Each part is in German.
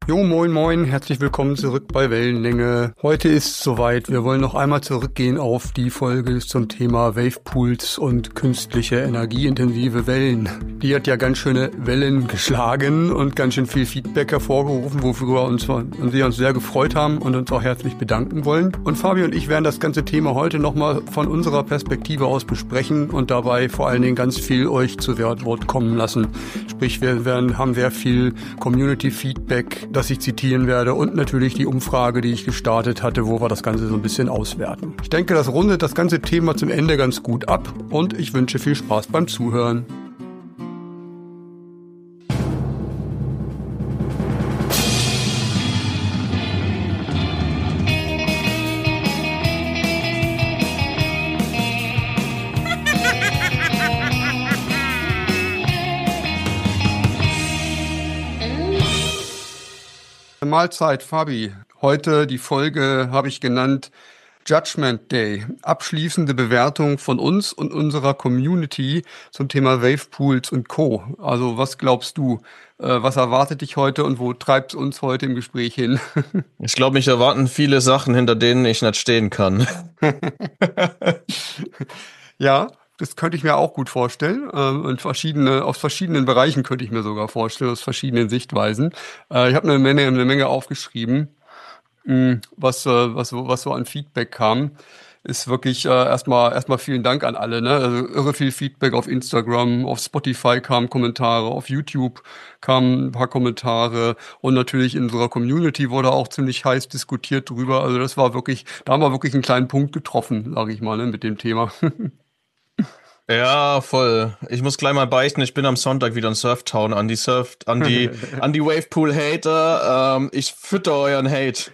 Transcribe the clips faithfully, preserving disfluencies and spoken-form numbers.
Jo, moin moin, herzlich willkommen zurück bei Wellenlänge. Heute ist soweit. Wir wollen noch einmal zurückgehen auf die Folge zum Thema Wavepools und künstliche energieintensive Wellen. Die hat ja ganz schöne Wellen geschlagen und ganz schön viel Feedback hervorgerufen, wofür wir uns, und wir uns sehr gefreut haben und uns auch herzlich bedanken wollen. Und Fabi und ich werden das ganze Thema heute nochmal von unserer Perspektive aus besprechen und dabei vor allen Dingen ganz viel euch zu Wort kommen lassen. Sprich, wir werden, haben sehr viel Community-Feedback, das ich zitieren werde, und natürlich die Umfrage, die ich gestartet hatte, wo wir das Ganze so ein bisschen auswerten. Ich denke, das rundet das ganze Thema zum Ende ganz gut ab und ich wünsche viel Spaß beim Zuhören. Mahlzeit, Fabi. Heute die Folge habe ich genannt Judgment Day. Abschließende Bewertung von uns und unserer Community zum Thema Wavepools und Co. Also was glaubst du? Äh, was erwartet dich heute und wo treibt es uns heute im Gespräch hin? Ich glaube, mich erwarten viele Sachen, hinter denen ich nicht stehen kann. Ja, das könnte ich mir auch gut vorstellen. Ähm, und verschiedene, aus verschiedenen Bereichen könnte ich mir sogar vorstellen, aus verschiedenen Sichtweisen. Äh, ich habe eine Menge, eine Menge aufgeschrieben, mh, was, äh, was, so- was so an Feedback kam. Ist wirklich äh, erstmal erstmal vielen Dank an alle. Ne? Also irre viel Feedback auf Instagram, auf Spotify kamen Kommentare, auf YouTube kamen ein paar Kommentare und natürlich in unserer Community wurde auch ziemlich heiß diskutiert drüber. Also das war wirklich, da haben wir wirklich einen kleinen Punkt getroffen, sage ich mal, ne, mit dem Thema. Ja, voll. Ich muss gleich mal beichten, ich bin am Sonntag wieder in Surftown an die Surf, an die, an die Wavepool-Hater. Ähm, ich fütter euren Hate.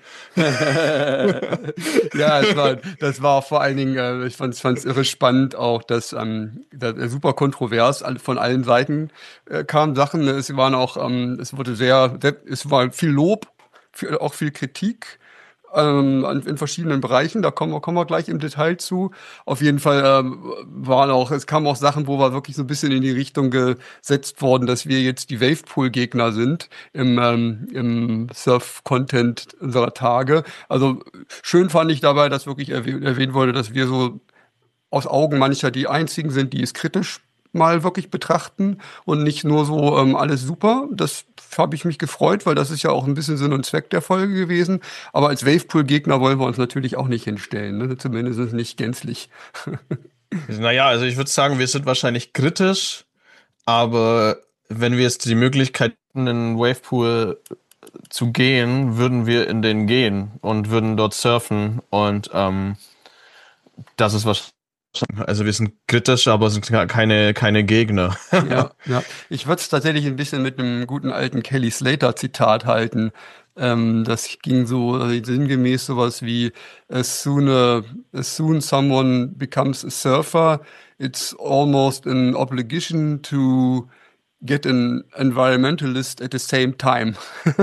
Ja, es war, das war vor allen Dingen, äh, ich fand es irre spannend auch, dass ähm, das, äh, super kontrovers all- von allen Seiten äh, kamen Sachen. Es waren auch, ähm, es wurde sehr, sehr, es war viel Lob, viel, auch viel Kritik. Ähm, an- in verschiedenen Bereichen, da kommen wir, kommen wir gleich im Detail zu. Auf jeden Fall ähm, waren auch, es kamen auch Sachen, wo wir wirklich so ein bisschen in die Richtung gesetzt worden, dass wir jetzt die Wavepool-Gegner sind im, ähm, im Surf-Content unserer Tage. Also schön fand ich dabei, dass wirklich erwäh- erwähnt wurde, dass wir so aus Augen mancher die einzigen sind, die es kritisch mal wirklich betrachten und nicht nur so ähm, alles super. Das habe ich mich gefreut, weil das ist ja auch ein bisschen Sinn und Zweck der Folge gewesen. Aber als Wavepool-Gegner wollen wir uns natürlich auch nicht hinstellen, ne? Zumindest nicht gänzlich. Naja, also ich würde sagen, wir sind wahrscheinlich kritisch, aber wenn wir jetzt die Möglichkeit hätten, in den Wavepool zu gehen, würden wir in den gehen und würden dort surfen und ähm, das ist wahrscheinlich, also wir sind kritisch, aber sind keine, keine Gegner. Ja, ja. Ich würde es tatsächlich ein bisschen mit einem guten alten Kelly Slater-Zitat halten. Ähm, das ging so äh, sinngemäß sowas wie as soon, a, as soon someone becomes a surfer, it's almost an obligation to get an environmentalist at the same time.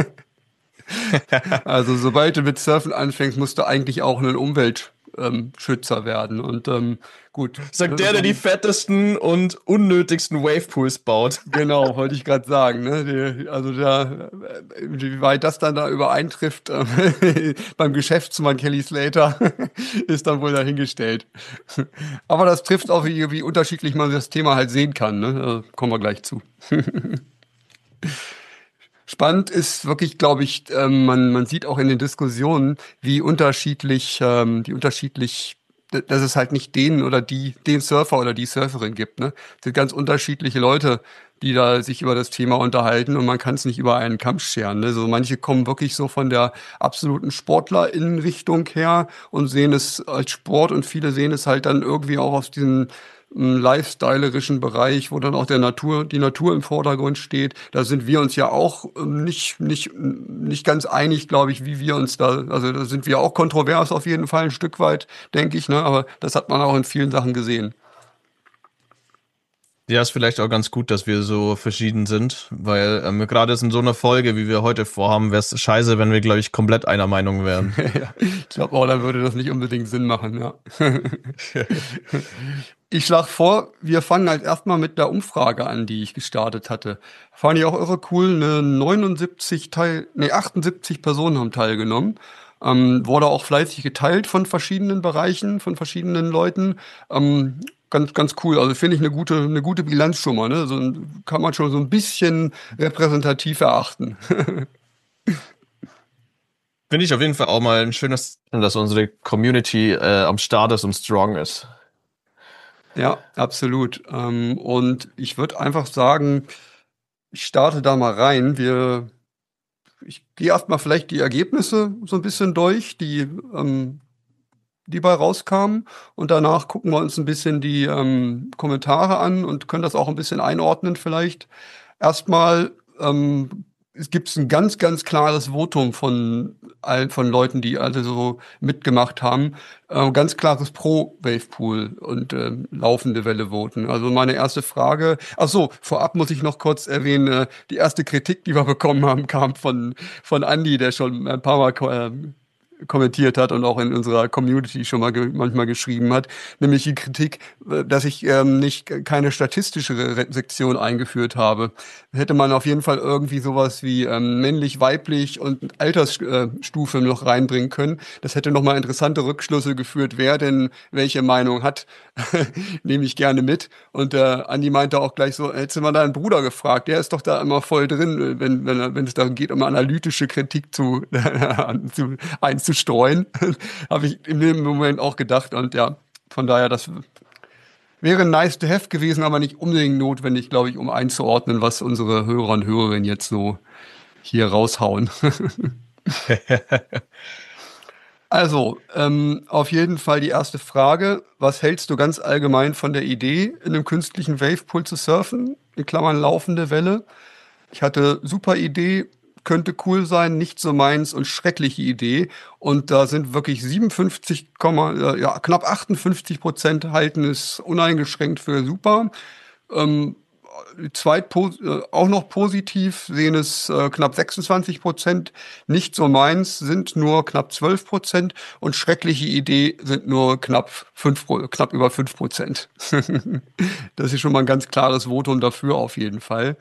Also sobald du mit Surfen anfängst, musst du eigentlich auch ein Umweltschützer ähm, Schützer werden. Und ähm, gut. Sagt der, der die fettesten und unnötigsten Wavepools baut. Genau, wollte ich gerade sagen. Ne? Die, also da, wie weit das dann da übereintrifft äh, beim Geschäftsmann Kelly Slater, ist dann wohl dahingestellt. Aber das trifft auch, wie, wie unterschiedlich man das Thema halt sehen kann. Ne? Da kommen wir gleich zu. Spannend ist wirklich, glaube ich, ähm, man, man sieht auch in den Diskussionen, wie unterschiedlich, ähm, wie unterschiedlich, d- dass es halt nicht den oder die, den Surfer oder die Surferin gibt, ne? Es sind ganz unterschiedliche Leute, die da sich über das Thema unterhalten und man kann es nicht über einen Kamm scheren, ne? So manche kommen wirklich so von der absoluten Sportlerinnenrichtung her und sehen es als Sport und viele sehen es halt dann irgendwie auch aus diesem ähm, lifestylerischen Bereich, wo dann auch der Natur, die Natur im Vordergrund steht. Da sind wir uns ja auch ähm, nicht, nicht, nicht ganz einig, glaube ich, wie wir uns da, also da sind wir auch kontrovers auf jeden Fall ein Stück weit, denke ich, ne? Aber das hat man auch in vielen Sachen gesehen. Ja, ist vielleicht auch ganz gut, dass wir so verschieden sind, weil ähm, gerade in so einer Folge, wie wir heute vorhaben, wäre es scheiße, wenn wir, glaube ich, komplett einer Meinung wären. Ja, ich glaube auch, dann würde das nicht unbedingt Sinn machen, ja. Ich schlage vor, wir fangen halt erstmal mit der Umfrage an, die ich gestartet hatte. Fand ich auch irre cool, ne neunundsiebzig Teil, nee, achtundsiebzig Personen haben teilgenommen. Ähm, wurde auch fleißig geteilt von verschiedenen Bereichen, von verschiedenen Leuten. Ähm, ganz, ganz cool. Also finde ich eine gute, eine gute Bilanz schon mal, ne? So ein- kann man schon so ein bisschen repräsentativ erachten. Finde ich auf jeden Fall auch mal ein schönes, dass unsere Community äh, am Start ist und strong ist. Ja, absolut. Ähm, und ich würde einfach sagen, ich starte da mal rein. Wir, ich gehe erstmal vielleicht die Ergebnisse so ein bisschen durch, die, ähm, die bei rauskamen. Und danach gucken wir uns ein bisschen die ähm, Kommentare an und können das auch ein bisschen einordnen vielleicht. Erstmal ähm, es gibt ein ganz, ganz klares Votum von allen, von Leuten, die alle so mitgemacht haben. Äh, ganz klares Pro-Wavepool und ähm, laufende Welle voten. Also meine erste Frage, ach so, vorab muss ich noch kurz erwähnen, äh, die erste Kritik, die wir bekommen haben, kam von, von Andy, der schon ein paar Mal äh, kommentiert hat und auch in unserer Community schon mal ge manchmal geschrieben hat, nämlich die Kritik, äh, dass ich ähm, nicht keine statistische Re Sektion eingeführt habe. Hätte man auf jeden Fall irgendwie sowas wie ähm, männlich, weiblich und Altersstufe äh, noch reinbringen können. Das hätte nochmal interessante Rückschlüsse geführt, wer denn welche Meinung hat. Nehme ich gerne mit. Und äh, Andi meinte auch gleich so, hätte man deinen Bruder gefragt, der ist doch da immer voll drin, wenn, wenn, wenn es darum geht, um analytische Kritik zu, zu einzustreuen. Habe ich in dem Moment auch gedacht. Und ja, von daher, das wäre nice to have gewesen, aber nicht unbedingt notwendig, glaube ich, um einzuordnen, was unsere Hörer und Hörerinnen jetzt so hier raushauen. Also, ähm, auf jeden Fall die erste Frage. Was hältst du ganz allgemein von der Idee, in einem künstlichen Wavepool zu surfen? In Klammern laufende Welle. Ich hatte super Idee, könnte cool sein, nicht so meins und schreckliche Idee. Und da sind wirklich siebenundfünfzig, äh, ja, knapp achtundfünfzig Prozent halten es uneingeschränkt für super. Ähm, zweit äh, auch noch positiv sehen es äh, knapp sechsundzwanzig Prozent, nicht so meins sind nur knapp zwölf Prozent und schreckliche Idee sind nur knapp fünf, knapp über fünf Prozent. Das ist schon mal ein ganz klares Votum dafür auf jeden Fall.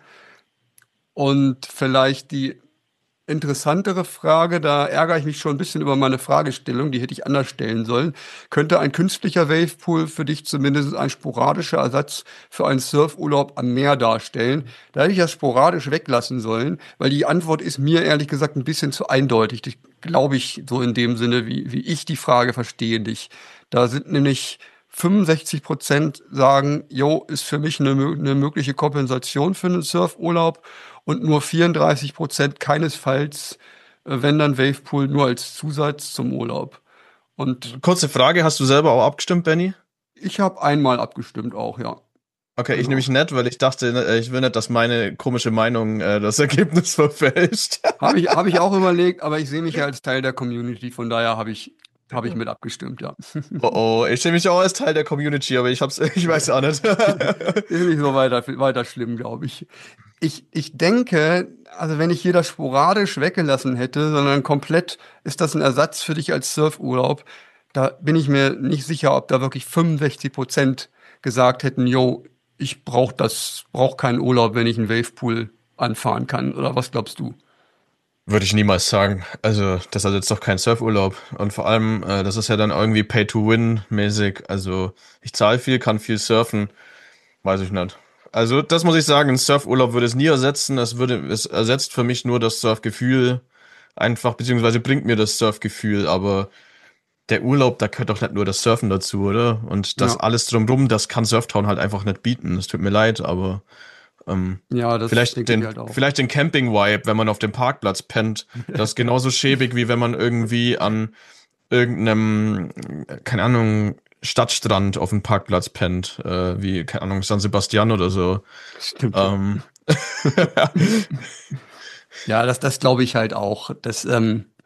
Und vielleicht die interessantere Frage, da ärgere ich mich schon ein bisschen über meine Fragestellung, die hätte ich anders stellen sollen. Könnte ein künstlicher Wavepool für dich zumindest ein sporadischer Ersatz für einen Surfurlaub am Meer darstellen? Da hätte ich das sporadisch weglassen sollen, weil die Antwort ist mir ehrlich gesagt ein bisschen zu eindeutig. Das glaube ich so in dem Sinne, wie, wie ich die Frage verstehe nicht. Da sind nämlich fünfundsechzig Prozent sagen, jo, ist für mich eine, eine mögliche Kompensation für einen Surfurlaub und nur vierunddreißig Prozent keinesfalls, äh, wenn dann Wavepool nur als Zusatz zum Urlaub. Und Kurze Frage, hast du selber auch abgestimmt, Benny? ich habe einmal abgestimmt auch, ja. Okay, ich Genau. nämlich nicht, weil ich dachte, äh, ich will nicht, dass meine komische Meinung äh, das Ergebnis verfälscht. Habe ich, hab ich auch überlegt, aber ich sehe mich ja als Teil der Community, von daher habe ich, hab ich mit abgestimmt, ja. Oh oh, ich sehe mich auch als Teil der Community, aber ich hab's, ich weiß auch nicht. Ist nicht so weiter, weiter schlimm, glaube ich. Ich, ich denke, also wenn ich hier das sporadisch weggelassen hätte, sondern komplett ist das ein Ersatz für dich als Surfurlaub, da bin ich mir nicht sicher, ob da wirklich fünfundsechzig Prozent gesagt hätten, yo, ich brauche das, brauche keinen Urlaub, wenn ich einen Wavepool anfahren kann. Oder was glaubst du? Würde ich niemals sagen. Also, das ist jetzt doch kein Surfurlaub. Und vor allem, äh, das ist ja dann irgendwie Pay-to-Win-mäßig. Also, ich zahle viel, kann viel surfen. Weiß ich nicht. Also, das muss ich sagen, ein Surfurlaub würde es nie ersetzen. Es würde, es ersetzt für mich nur das Surfgefühl einfach, beziehungsweise bringt mir das Surfgefühl, aber der Urlaub, da gehört doch nicht nur das Surfen dazu, oder? Und das Ja, alles drumrum, das kann Surftown halt einfach nicht bieten. Es tut mir leid, aber ähm, ja, das vielleicht denke ich den, halt auch. vielleicht den Camping-Vibe, wenn man auf dem Parkplatz pennt, das ist genauso schäbig, wie wenn man irgendwie an irgendeinem, keine Ahnung, Stadtstrand auf dem Parkplatz pennt, äh, wie, keine Ahnung, San Sebastian oder so. Stimmt. Ähm, Ja, das, das glaube ich halt auch. Das, ähm,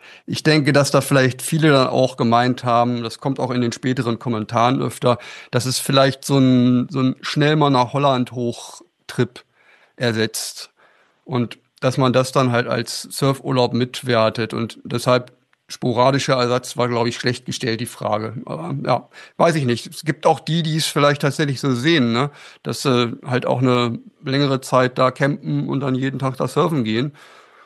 Ich denke, dass da vielleicht viele dann auch gemeint haben, das kommt auch in den späteren Kommentaren öfter, dass es vielleicht so ein, so ein schnell mal nach Holland hoch-Trip ersetzt. Und dass man das dann halt als Surfurlaub mitwertet. Und deshalb sporadischer Ersatz war, glaube ich, schlecht gestellt, die Frage. Aber ja, weiß ich nicht. Es gibt auch die, die es vielleicht tatsächlich so sehen, ne? Dass sie halt auch eine längere Zeit da campen und dann jeden Tag da surfen gehen.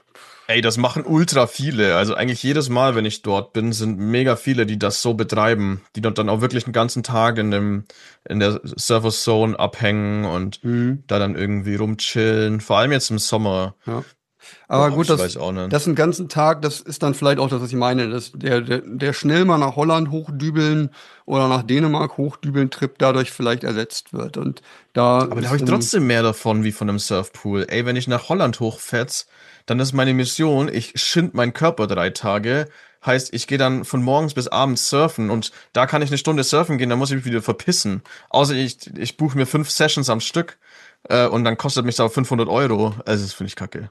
Ey, das machen ultra viele. Also eigentlich jedes Mal, wenn ich dort bin, sind mega viele, die das so betreiben, die dort dann auch wirklich den ganzen Tag in dem, in der Surfer Zone abhängen und Mhm. da dann irgendwie rumchillen. Vor allem jetzt im Sommer. Ja. Aber Boah, gut, ich das, weiß auch nicht. das einen ganzen Tag, das ist dann vielleicht auch das, was ich meine. Das, der, der, der schnell mal nach Holland hochdübeln oder nach Dänemark hochdübeln Trip dadurch vielleicht ersetzt wird. Und da Aber da ist habe ich dann, trotzdem mehr davon wie von einem Surfpool. Ey, wenn ich nach Holland hochfetz, dann ist meine Mission, ich schind meinen Körper drei Tage. Heißt, ich gehe dann von morgens bis abends surfen und da kann ich eine Stunde surfen gehen, dann muss ich mich wieder verpissen. Außer ich, ich buche mir fünf Sessions am Stück äh, und dann kostet mich das fünfhundert Euro. Also das finde ich kacke.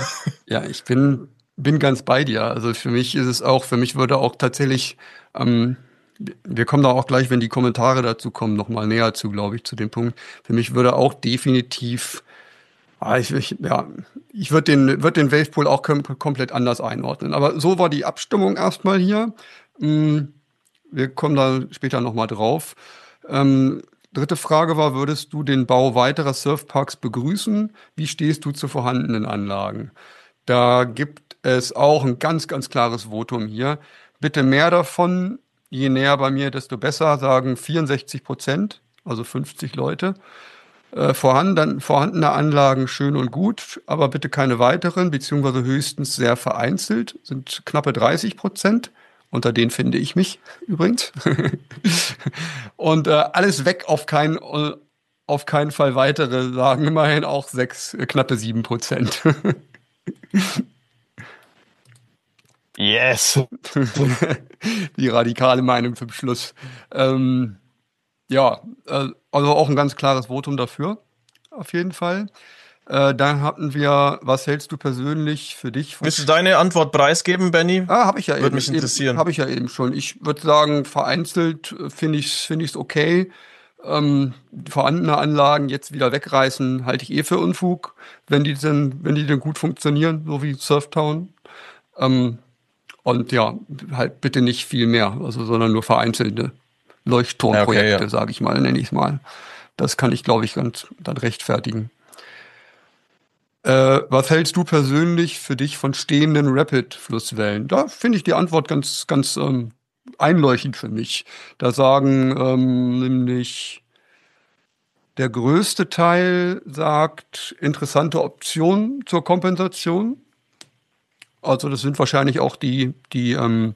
ja, ich bin, bin ganz bei dir. Also für mich ist es auch, für mich würde auch tatsächlich, ähm, wir kommen da auch gleich, wenn die Kommentare dazu kommen, nochmal näher zu, glaube ich, zu dem Punkt. Für mich würde auch definitiv Ah, ich, ich, ja, ich würde den, würd den Wavepool auch kom komplett anders einordnen. Aber so war die Abstimmung erstmal hier. Mm, Wir kommen da später nochmal drauf. Ähm, dritte Frage war, würdest du den Bau weiterer Surfparks begrüßen? Wie stehst du zu vorhandenen Anlagen? Da gibt es auch ein ganz, ganz klares Votum hier. Bitte mehr davon. Je näher bei mir, desto besser, sagen vierundsechzig Prozent, also fünfzig Leute. Äh, vorhanden, vorhandene Anlagen schön und gut, aber bitte keine weiteren, beziehungsweise höchstens sehr vereinzelt, sind knappe dreißig Prozent. Unter denen finde ich mich übrigens. Und äh, alles weg auf keinen, auf keinen Fall weitere, sagen immerhin auch sechs, äh, knappe sieben Prozent. Yes. Die radikale Meinung zum Schluss. Ähm, ja, äh, also auch ein ganz klares Votum dafür, auf jeden Fall. Äh, dann hatten wir, was hältst du persönlich für dich von... Willst du deine Antwort preisgeben, Benny? Ah, habe ich ja Würde eben, mich eben interessieren. habe ich ja eben schon. Ich würde sagen, vereinzelt äh, finde ich es finde ich's okay. Ähm, vorhandene Anlagen jetzt wieder wegreißen, halte ich eh für Unfug, wenn die denn, wenn die denn gut funktionieren, so wie Surftown. Ähm, und ja, halt bitte nicht viel mehr, also sondern nur vereinzelte Ja, okay, Leuchtturmprojekte, ja. sage ich mal, nenne ich es mal. Das kann ich, glaube ich, ganz dann rechtfertigen. Äh, was hältst du persönlich für dich von stehenden Rapid-Flusswellen? Da finde ich die Antwort ganz, ganz ähm, einleuchtend für mich. Da sagen ähm, nämlich der größte Teil sagt interessante Option zur Kompensation. Also das sind wahrscheinlich auch die, die, ähm,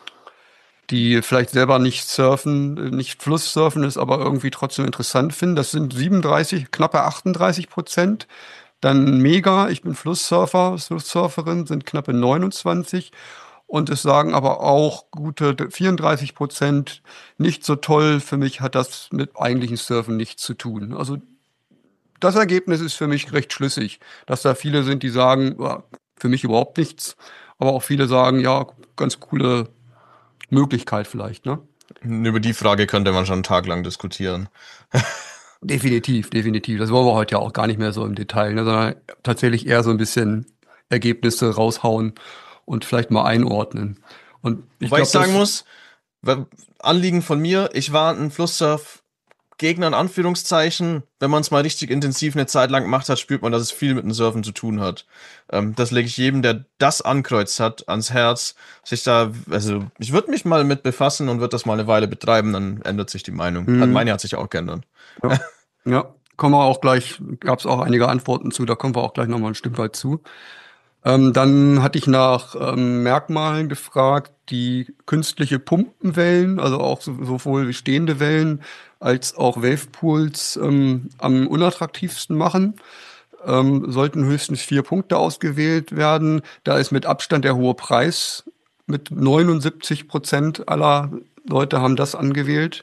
die vielleicht selber nicht surfen, äh, nicht Flusssurfen ist, aber irgendwie trotzdem interessant finden. Das sind siebenunddreißig, knappe achtunddreißig Prozent. Dann Mega, ich bin Flusssurfer, Flusssurferin, sind knappe neunundzwanzig. Und es sagen aber auch gute vierunddreißig Prozent, nicht so toll, für mich hat das mit eigentlichen Surfen nichts zu tun. Also das Ergebnis ist für mich recht schlüssig, dass da viele sind, die sagen, ja, für mich überhaupt nichts. Aber auch viele sagen, ja, ganz coole Möglichkeit vielleicht, ne? Über die Frage könnte man schon einen Tag lang diskutieren. Definitiv, definitiv. Das wollen wir heute ja auch gar nicht mehr so im Detail, ne, sondern tatsächlich eher so ein bisschen Ergebnisse raushauen und vielleicht mal einordnen. Und ich Wobei ich glaube, sagen das, muss, wa- Anliegen von mir, ich war ein Flusssurf-Gegner in Anführungszeichen. Wenn man es mal richtig intensiv eine Zeit lang gemacht hat, spürt man, dass es viel mit dem Surfen zu tun hat. Ähm, das lege ich jedem, der das ankreuzt hat, ans Herz. Sich da, also ich würde mich mal mit befassen und würde das mal eine Weile betreiben, dann ändert sich die Meinung. Hat, hm, meine hat sich auch geändert. ja, ja, kommen wir auch gleich, gab es auch einige Antworten zu, da kommen wir auch gleich nochmal ein Stück weit zu. Ähm, dann hatte ich nach ähm, Merkmalen gefragt, die künstliche Pumpenwellen, also auch so, sowohl stehende Wellen als auch Wavepools ähm, am unattraktivsten machen. Ähm, sollten höchstens vier Punkte ausgewählt werden. Da ist mit Abstand der hohe Preis. Mit neunundsiebzig Prozent aller Leute haben das angewählt.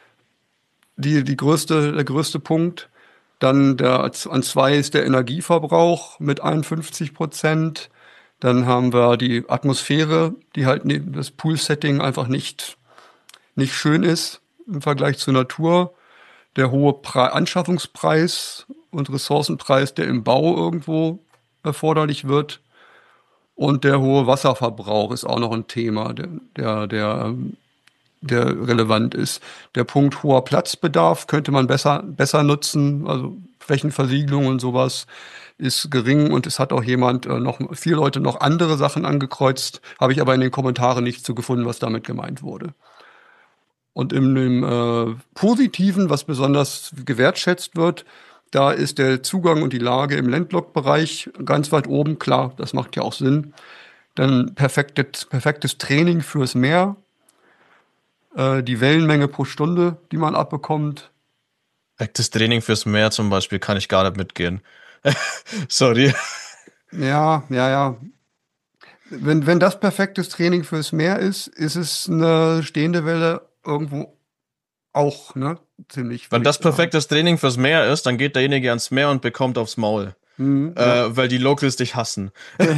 Die, die größte, der größte Punkt. Dann der, an zwei ist der Energieverbrauch mit einundfünfzig Prozent. Dann haben wir die Atmosphäre, die halt ne, das Pool-Setting einfach nicht, nicht schön ist im Vergleich zur Natur. Der hohe Pre Anschaffungspreis und Ressourcenpreis, der im Bau irgendwo erforderlich wird. Und der hohe Wasserverbrauch ist auch noch ein Thema, der, der, der, ähm, der relevant ist. Der Punkt hoher Platzbedarf könnte man besser, besser nutzen. Also Flächenversiegelung und sowas ist gering, und es hat auch jemand, äh, noch viele Leute noch andere Sachen angekreuzt, habe ich aber in den Kommentaren nicht so gefunden, was damit gemeint wurde. Und im, im äh, Positiven, was besonders gewertschätzt wird, da ist der Zugang und die Lage im Landlocked-Bereich ganz weit oben. Klar, das macht ja auch Sinn. Dann perfektes, perfektes Training fürs Meer. Äh, die Wellenmenge pro Stunde, die man abbekommt. Perfektes Training fürs Meer zum Beispiel kann ich gar nicht mitgehen. Sorry. Ja, ja, ja. Wenn, wenn das perfektes Training fürs Meer ist, ist es eine stehende Welle irgendwo auch, ne? Ziemlich. Wenn das perfektes Training fürs Meer ist, dann geht derjenige ans Meer und bekommt aufs Maul. Mhm, äh, ja. weil die Locals dich hassen.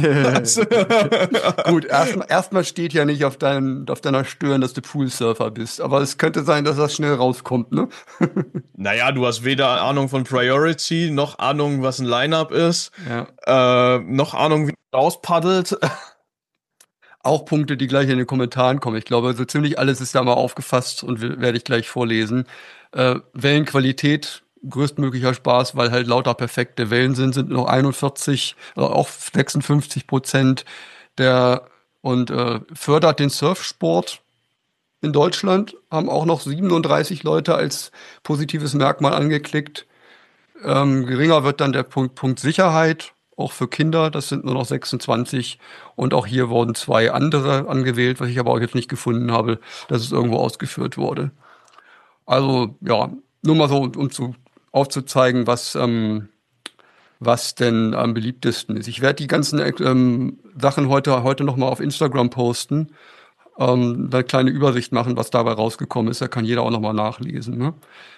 Gut, erstmal erstmal steht ja nicht auf, dein, auf deiner Stirn, dass du Poolsurfer bist, aber es könnte sein, dass das schnell rauskommt, ne? Naja, du hast weder Ahnung von Priority, noch Ahnung, was ein Line-Up ist, Ja. äh, noch Ahnung, wie man rauspaddelt. Auch Punkte, die gleich in den Kommentaren kommen. Ich glaube, so ziemlich alles ist da mal aufgefasst und werde ich gleich vorlesen. Äh, Wellenqualität, größtmöglicher Spaß, weil halt lauter perfekte Wellen sind, sind nur einundvierzig, äh, auch sechsundfünfzig Prozent der und äh, fördert den Surfsport in Deutschland, haben auch noch siebenunddreißig Leute als positives Merkmal angeklickt. Ähm, geringer wird dann der Punkt, Punkt Sicherheit, auch für Kinder, das sind nur noch sechsundzwanzig. Und auch hier wurden zwei andere angewählt, was ich aber auch jetzt nicht gefunden habe, dass es irgendwo ausgeführt wurde. Also ja, nur mal so, um zu, aufzuzeigen, was, ähm, was denn am beliebtesten ist. Ich werde die ganzen ähm, Sachen heute, heute noch mal auf Instagram posten, ähm, eine kleine Übersicht machen, was dabei rausgekommen ist. Da kann jeder auch noch mal nachlesen. Ne?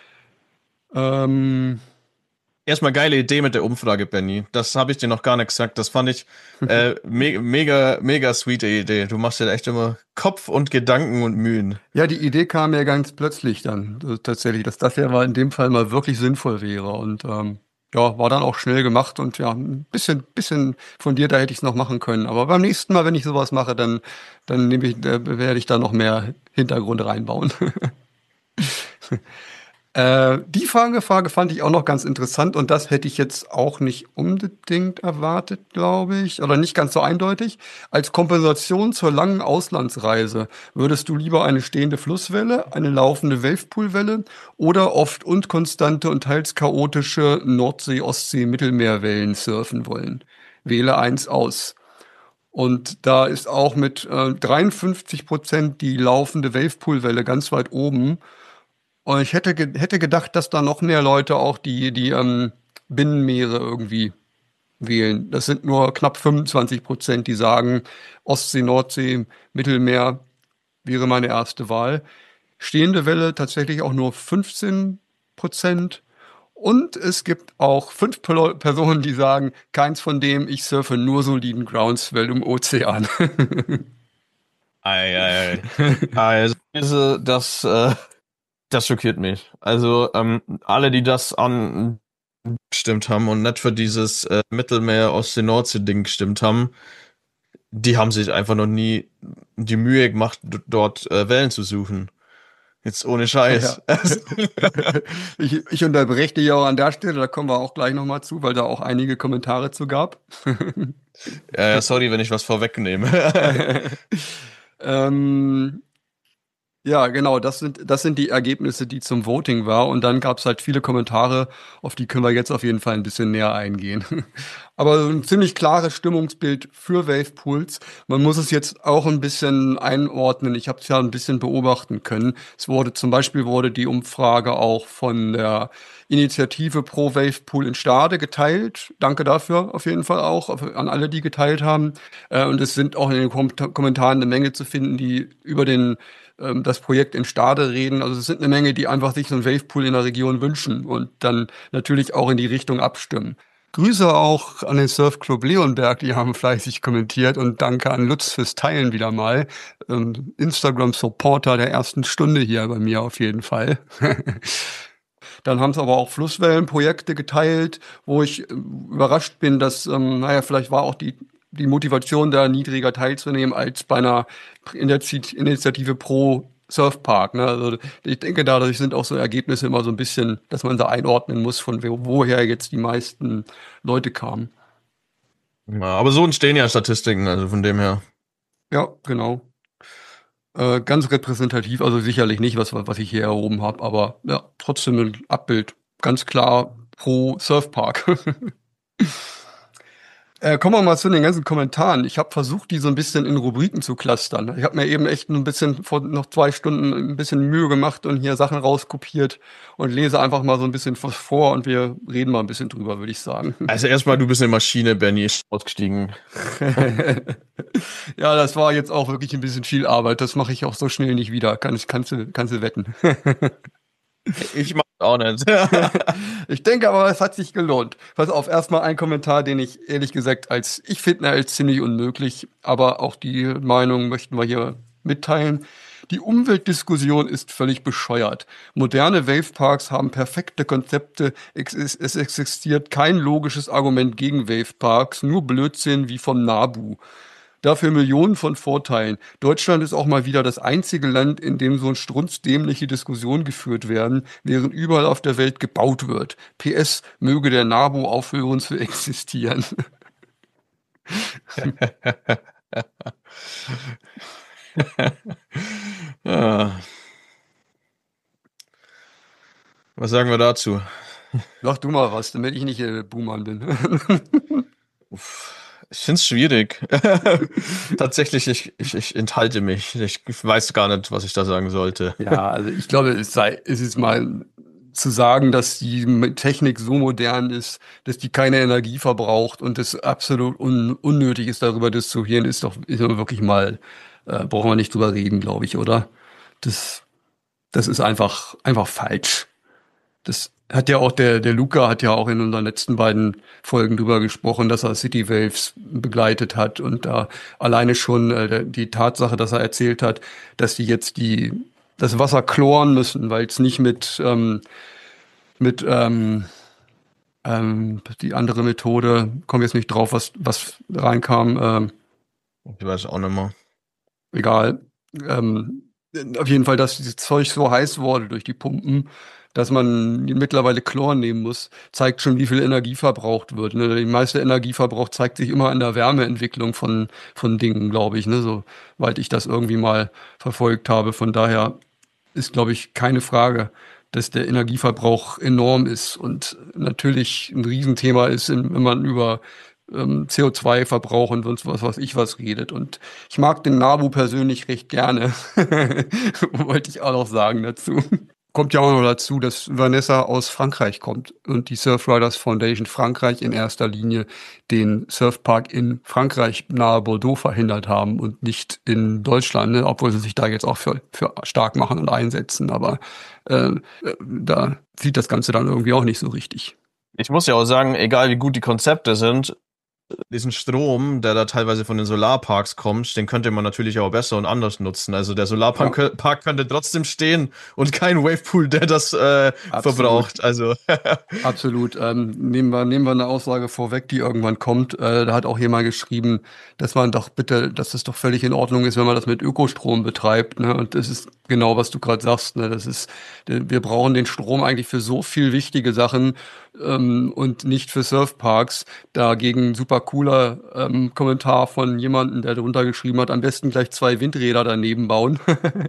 Ähm, Erstmal geile Idee mit der Umfrage, Benny. Das habe ich dir noch gar nicht gesagt. Das fand ich äh, me mega, mega sweete Idee. Du machst dir echt immer Kopf und Gedanken und Mühen. Ja, die Idee kam ja ganz plötzlich dann äh, tatsächlich, dass das ja mal in dem Fall mal wirklich sinnvoll wäre. Und ähm, ja, war dann auch schnell gemacht und ja, ein bisschen, bisschen fundierter hätte ich es noch machen können. Aber beim nächsten Mal, wenn ich sowas mache, dann, dann nehme ich, äh, werde ich da noch mehr Hintergrund reinbauen. Äh, die Frage, Frage fand ich auch noch ganz interessant, und das hätte ich jetzt auch nicht unbedingt erwartet, glaube ich, oder nicht ganz so eindeutig. Als Kompensation zur langen Auslandsreise würdest du lieber eine stehende Flusswelle, eine laufende Wavepoolwelle oder oft unkonstante und teils chaotische Nordsee-, Ostsee-, Mittelmeerwellen surfen wollen? Wähle eins aus. Und da ist auch mit äh, dreiundfünfzig Prozent die laufende Wavepoolwelle ganz weit oben. Und ich hätte, ge hätte gedacht, dass da noch mehr Leute auch die, die ähm, Binnenmeere irgendwie wählen. Das sind nur knapp fünfundzwanzig Prozent, die sagen, Ostsee, Nordsee, Mittelmeer wäre meine erste Wahl. Stehende Welle tatsächlich auch nur fünfzehn Prozent. Und es gibt auch fünf Pelo- Personen, die sagen, keins von dem, ich surfe nur soliden Groundswell im Ozean. Ei, ei, ei. Also, diese, das, äh, das schockiert mich. Also, ähm, alle, die das angestimmt haben und nicht für dieses äh, Mittelmeer Ostsee Nordsee Ding gestimmt haben, die haben sich einfach noch nie die Mühe gemacht, d- dort äh, Wellen zu suchen. Jetzt ohne Ja. Scheiß. Ich, ich unterbreche dich auch an der Stelle, da kommen wir auch gleich nochmal zu, weil da auch einige Kommentare zu gab. äh, sorry, wenn ich was vorwegnehme. ähm, Ja, genau, das sind, das sind die Ergebnisse, die zum Voting war. Und dann gab es halt viele Kommentare, auf die können wir jetzt auf jeden Fall ein bisschen näher eingehen. Aber so ein ziemlich klares Stimmungsbild für Wavepools. Man muss es jetzt auch ein bisschen einordnen. Ich habe es ja ein bisschen beobachten können. Es wurde zum Beispiel wurde die Umfrage auch von der Initiative Pro Wavepool in Stade geteilt. Danke dafür auf jeden Fall auch an alle, die geteilt haben. Äh, Und es sind auch in den Kom Kommentaren eine Menge zu finden, die über den ähm, das Projekt in Stade reden. Also es sind eine Menge, die einfach sich so einen Wavepool in der Region wünschen und dann natürlich auch in die Richtung abstimmen. Grüße auch an den Surfclub Leonberg, die haben fleißig kommentiert und danke an Lutz fürs Teilen wieder mal. Ähm, Instagram-Supporter der ersten Stunde hier bei mir auf jeden Fall. Dann haben es aber auch Flusswellenprojekte geteilt, wo ich äh, überrascht bin, dass, ähm, naja, vielleicht war auch die, die Motivation da niedriger teilzunehmen als bei einer Initi- Initiative pro Surfpark. Ne? Also ich denke, dadurch sind auch so Ergebnisse immer so ein bisschen, dass man da einordnen muss, von wo, woher jetzt die meisten Leute kamen. Ja, aber so entstehen ja Statistiken, also von dem her. Ja, genau. Äh, ganz repräsentativ, also sicherlich nicht, was, was ich hier erhoben habe, aber ja, trotzdem ein Abbild. Ganz klar pro Surfpark. Äh, kommen wir mal zu den ganzen Kommentaren. Ich habe versucht, die so ein bisschen in Rubriken zu clustern. Ich habe mir eben echt ein bisschen vor noch zwei Stunden ein bisschen Mühe gemacht und hier Sachen rauskopiert und lese einfach mal so ein bisschen was vor und wir reden mal ein bisschen drüber, würde ich sagen. Also erstmal, du bist eine Maschine, Benny, ausgestiegen. Ja, das war jetzt auch wirklich ein bisschen viel Arbeit. Das mache ich auch so schnell nicht wieder. Kann ich, kannst du, kannst du wetten. Ich mach auch nicht. Ich denke aber, es hat sich gelohnt. Pass auf, erstmal ein Kommentar, den ich ehrlich gesagt als, ich finde als ziemlich unmöglich, aber auch die Meinung möchten wir hier mitteilen. Die Umweltdiskussion ist völlig bescheuert. Moderne Waveparks haben perfekte Konzepte. Es es existiert kein logisches Argument gegen Waveparks, nur Blödsinn wie vom Nabu. Dafür Millionen von Vorteilen. Deutschland ist auch mal wieder das einzige Land, in dem so eine strunzdämliche Diskussion geführt werden, während überall auf der Welt gebaut wird. P S möge der NABU aufhören zu existieren. Ja. Was sagen wir dazu? Sag du mal was, damit ich nicht äh, Buhmann bin. Ich finde es schwierig. Tatsächlich, ich, ich, ich enthalte mich. Ich weiß gar nicht, was ich da sagen sollte. Ja, also ich glaube, es sei, es ist mal zu sagen, dass die Technik so modern ist, dass die keine Energie verbraucht und es absolut un unnötig ist, darüber diskutieren, ist doch, ist doch wirklich mal, äh, brauchen wir nicht drüber reden, glaube ich, oder? Das, das ist einfach, einfach falsch. Das hat ja auch der, der Luca hat ja auch in unseren letzten beiden Folgen drüber gesprochen, dass er City Waves begleitet hat und da alleine schon äh, die Tatsache, dass er erzählt hat, dass die jetzt die, das Wasser chloren müssen, weil es nicht mit, ähm, mit, ähm, ähm, die andere Methode, komme jetzt nicht drauf, was, was reinkam, ähm, Ich weiß auch nicht mehr. egal. Ähm, auf jeden Fall, dass dieses Zeug so heiß wurde durch die Pumpen, dass man mittlerweile Chlor nehmen muss, zeigt schon, wie viel Energie verbraucht wird. Ne? Die meiste Energieverbrauch zeigt sich immer an der Wärmeentwicklung von, von Dingen, glaube ich, ne? Soweit ich das irgendwie mal verfolgt habe. Von daher ist, glaube ich, keine Frage, dass der Energieverbrauch enorm ist und natürlich ein Riesenthema ist, wenn man über ähm, C O zwei Verbrauch und sonst was, was ich was redet. Und ich mag den Nabu persönlich recht gerne. Wollte ich auch noch sagen dazu. Kommt ja auch noch dazu, dass Vanessa aus Frankreich kommt und die Surfriders Foundation Frankreich in erster Linie den Surfpark in Frankreich nahe Bordeaux verhindert haben und nicht in Deutschland, ne? Obwohl sie sich da jetzt auch für, für stark machen und einsetzen. Aber äh, da sieht das Ganze dann irgendwie auch nicht so richtig. Ich muss ja auch sagen, egal wie gut die Konzepte sind, diesen Strom, der da teilweise von den Solarparks kommt, den könnte man natürlich auch besser und anders nutzen. Also der Solarpark Ja. Park könnte trotzdem stehen und kein Wavepool, der das äh, verbraucht. Also Absolut. Ähm, nehmen wir, nehmen wir eine Aussage vorweg, die irgendwann kommt. Äh, da hat auch jemand geschrieben, dass man doch bitte, dass es doch völlig in Ordnung ist, wenn man das mit Ökostrom betreibt. Ne? Und das ist genau, was du gerade sagst. Ne? Das ist, wir brauchen den Strom eigentlich für so viel wichtige Sachen ähm, und nicht für Surfparks. Dagegen super cooler ähm, Kommentar von jemandem, der darunter geschrieben hat, am besten gleich zwei Windräder daneben bauen.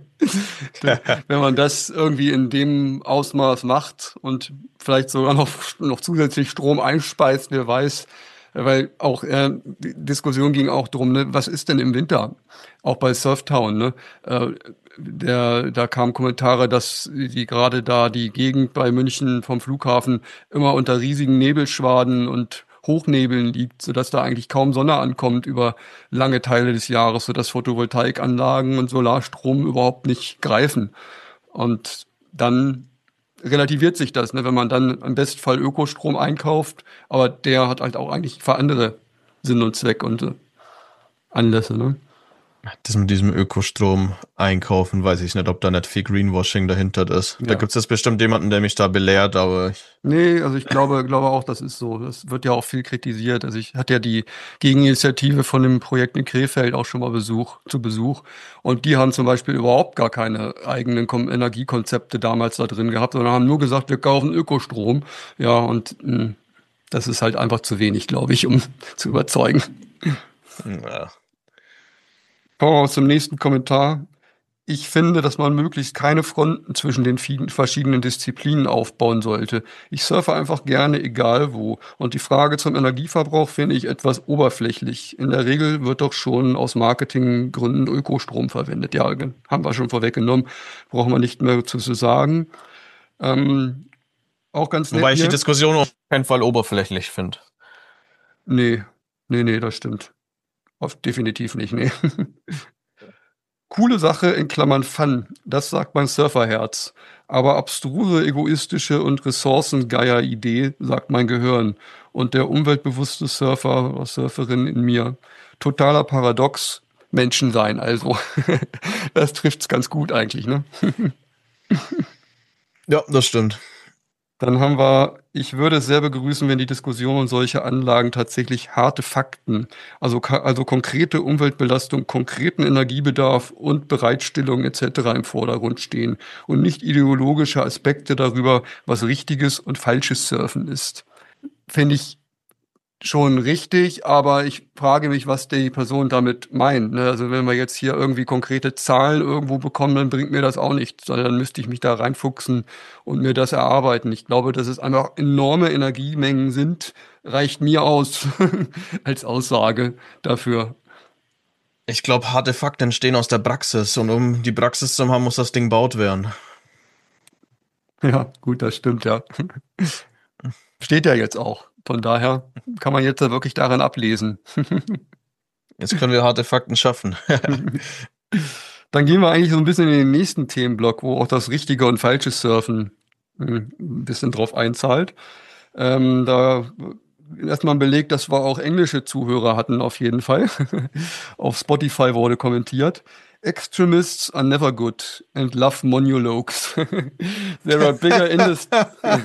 Wenn man das irgendwie in dem Ausmaß macht und vielleicht sogar noch, noch zusätzlich Strom einspeist, wer weiß. Weil auch äh, die Diskussion ging auch darum, ne, was ist denn im Winter? Auch bei Surftown, ne? Äh, der, da kamen Kommentare, dass die gerade da die Gegend bei München vom Flughafen immer unter riesigen Nebelschwaden und Hochnebeln liegt, sodass da eigentlich kaum Sonne ankommt über lange Teile des Jahres, sodass Photovoltaikanlagen und Solarstrom überhaupt nicht greifen. Und dann relativiert sich das, ne, wenn man dann im Bestfall Ökostrom einkauft, aber der hat halt auch eigentlich für andere Sinn und Zweck und äh, Anlässe, ne? Das mit diesem Ökostrom einkaufen, weiß ich nicht, ob da nicht viel Greenwashing dahinter ist. Da Ja. gibt es jetzt bestimmt jemanden, der mich da belehrt, aber ich, Nee, also ich glaube, glaube auch, das ist so. Das wird ja auch viel kritisiert. Also ich hatte ja die Gegeninitiative von dem Projekt in Krefeld auch schon mal Besuch, zu Besuch. Und die haben zum Beispiel überhaupt gar keine eigenen Kom Energiekonzepte damals da drin gehabt, sondern haben nur gesagt, wir kaufen Ökostrom. Ja, und mh, das ist halt einfach zu wenig, glaube ich, um zu überzeugen. ja. Kommen wir mal zum nächsten Kommentar. Ich finde, dass man möglichst keine Fronten zwischen den vielen verschiedenen Disziplinen aufbauen sollte. Ich surfe einfach gerne, egal wo. Und die Frage zum Energieverbrauch finde ich etwas oberflächlich. In der Regel wird doch schon aus Marketinggründen Ökostrom verwendet. Ja, haben wir schon vorweggenommen. Brauchen wir nicht mehr zu sagen. Ähm, auch ganz nett Wobei ich die hier. Diskussion auf keinen Fall oberflächlich finde. Nee, nee, nee, das stimmt. Auf, definitiv nicht, nee. Coole Sache in Klammern Fun, das sagt mein Surferherz. Aber abstruse, egoistische und Ressourcengeier-Idee, sagt mein Gehirn. Und der umweltbewusste Surfer oder Surferin in mir. Totaler Paradox, Menschen sein also. Das trifft's ganz gut eigentlich, ne? Ja, das stimmt. Dann haben wir, ich würde es sehr begrüßen, wenn die Diskussion um solche Anlagen tatsächlich harte Fakten, also, ka- also konkrete Umweltbelastung, konkreten Energiebedarf und Bereitstellung et cetera im Vordergrund stehen und nicht ideologische Aspekte darüber, was richtiges und falsches Surfen ist. Finde ich schon richtig, aber ich frage mich, was die Person damit meint. Ne? Also wenn wir jetzt hier irgendwie konkrete Zahlen irgendwo bekommen, dann bringt mir das auch nichts, sondern dann müsste ich mich da reinfuchsen und mir das erarbeiten. Ich glaube, dass es einfach enorme Energiemengen sind, reicht mir aus als Aussage dafür. Ich glaube, harte Fakten entstehen aus der Praxis und um die Praxis zu haben, muss das Ding baut werden. Ja, gut, das stimmt, ja. Steht ja jetzt auch. Von daher kann man jetzt da wirklich daran ablesen. Jetzt können wir harte Fakten schaffen. Dann gehen wir eigentlich so ein bisschen in den nächsten Themenblock, wo auch das richtige und falsche Surfen äh, ein bisschen drauf einzahlt. Ähm, da erstmal ein Beleg, dass wir auch englische Zuhörer hatten, auf jeden Fall. Auf Spotify wurde kommentiert. Extremists are never good and love monologues. There are bigger industries.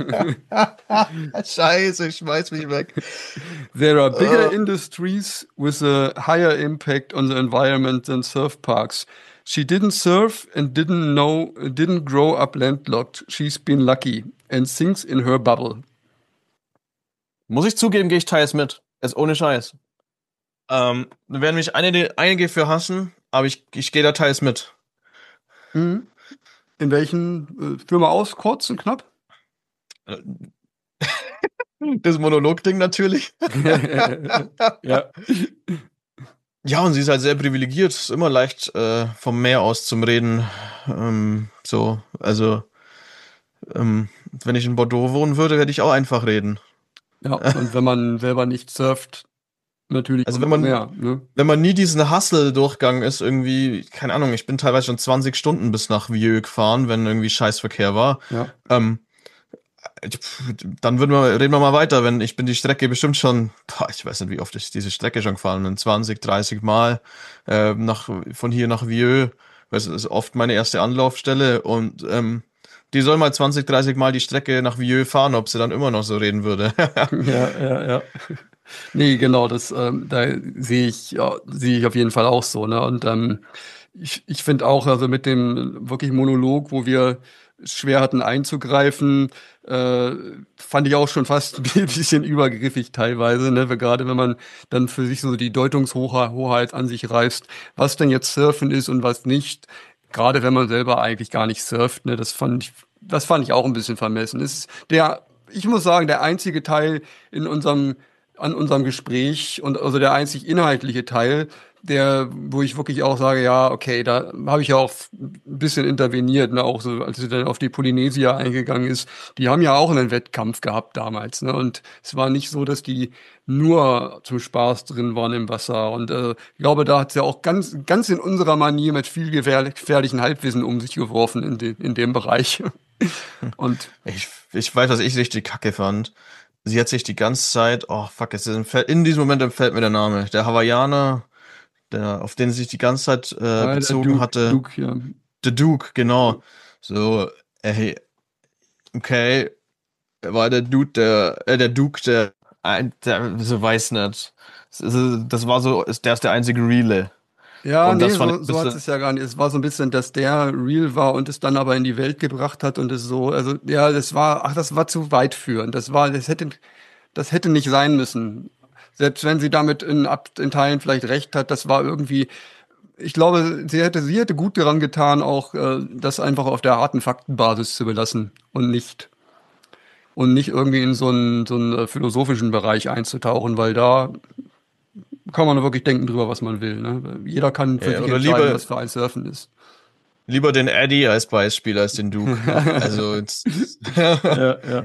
Scheiße, ich schmeiß mich weg. There are bigger Uh. industries with a higher impact on the environment than surf parks. She didn't surf and didn't know, didn't grow up landlocked. She's been lucky and thinks in her bubble. Muss ich zugeben, gehe ich teils mit. Ist ohne Scheiß. Ähm, da werden mich einige, einige für hassen, aber ich, ich gehe da teils mit. Mhm. In welchen, äh, führ mal aus, kurz und knapp? Das Monolog-Ding natürlich. Ja. Ja, und sie ist halt sehr privilegiert. Ist immer leicht, äh, vom Meer aus zum Reden. Ähm, so, also, ähm, wenn ich in Bordeaux wohnen würde, werde ich auch einfach reden. Ja, und wenn man selber nicht surft, natürlich Also umso wenn man, mehr, ne? wenn man nie diesen Hustle-Durchgang ist, irgendwie, keine Ahnung, ich bin teilweise schon zwanzig Stunden bis nach Vieux gefahren, wenn irgendwie Scheißverkehr war. Ja. Ähm, dann würden wir, reden wir mal weiter, wenn ich bin die Strecke bestimmt schon, boah, ich weiß nicht, wie oft ich diese Strecke schon gefahren bin, zwanzig, dreißig Mal äh, nach, von hier nach Vieux, das ist oft meine erste Anlaufstelle und ähm, die soll mal zwanzig, dreißig Mal die Strecke nach Vieux fahren, ob sie dann immer noch so reden würde. Ja, ja, ja. Nee, genau, das, ähm, da sehe ich, ja, sehe ich auf jeden Fall auch so, ne? Und ähm, ich, ich finde auch, also mit dem wirklich Monolog, wo wir schwer hatten einzugreifen, äh, fand ich auch schon fast ein bisschen übergriffig teilweise, ne? Weil gerade wenn man dann für sich so die Deutungshoheit an sich reißt, was denn jetzt Surfen ist und was nicht, gerade wenn man selber eigentlich gar nicht surft, ne? Das fand ich, das fand ich auch ein bisschen vermessen. Es ist der, ich muss sagen, der einzige Teil in unserem an unserem Gespräch und also der einzig inhaltliche Teil, der, wo ich wirklich auch sage, ja, okay, da habe ich ja auch ein bisschen interveniert, ne, auch so, als sie dann auf die Polynesia eingegangen ist. Die haben ja auch einen Wettkampf gehabt damals, ne, und es war nicht so, dass die nur zum Spaß drin waren im Wasser. Und äh, ich glaube, da hat sie ja auch ganz, ganz in unserer Manier mit viel gefährlich, gefährlichen Halbwissen um sich geworfen in, de, in dem Bereich. Und Ich, ich weiß, was ich richtig kacke fand. Sie hat sich die ganze Zeit, oh fuck, es ist, in diesem Moment entfällt mir der Name. Der Hawaiianer, der, auf den sie sich die ganze Zeit äh, äh, der bezogen Duke, hatte. Duke, ja. The Duke, genau. So, ey, okay, war der Dude, der, äh, der Duke, der, ein- der, so weiß nicht. Das, ist, das war so, ist, der ist der einzige Reale. Ja, Und nee, das fand ich so, ein so hat bisschen, es ja gar nicht. Es war so ein bisschen, dass der real war und es dann aber in die Welt gebracht hat und es so, also ja, das war, ach, das war zu weitführend. Das war, das hätte, das hätte nicht sein müssen. Selbst wenn sie damit in, Ab- in Teilen vielleicht recht hat, das war irgendwie, ich glaube, sie hätte, sie hätte gut daran getan, auch äh, das einfach auf der harten Faktenbasis zu belassen und nicht und nicht irgendwie in so einen, so einen äh, philosophischen Bereich einzutauchen, weil da kann man wirklich denken drüber, was man will. Ne? Jeder kann für äh, sich oder entscheiden, lieber, was für ein Surfen ist. lieber den Eddie als Beispiel als den Duke. Also, jetzt, Ja, ja.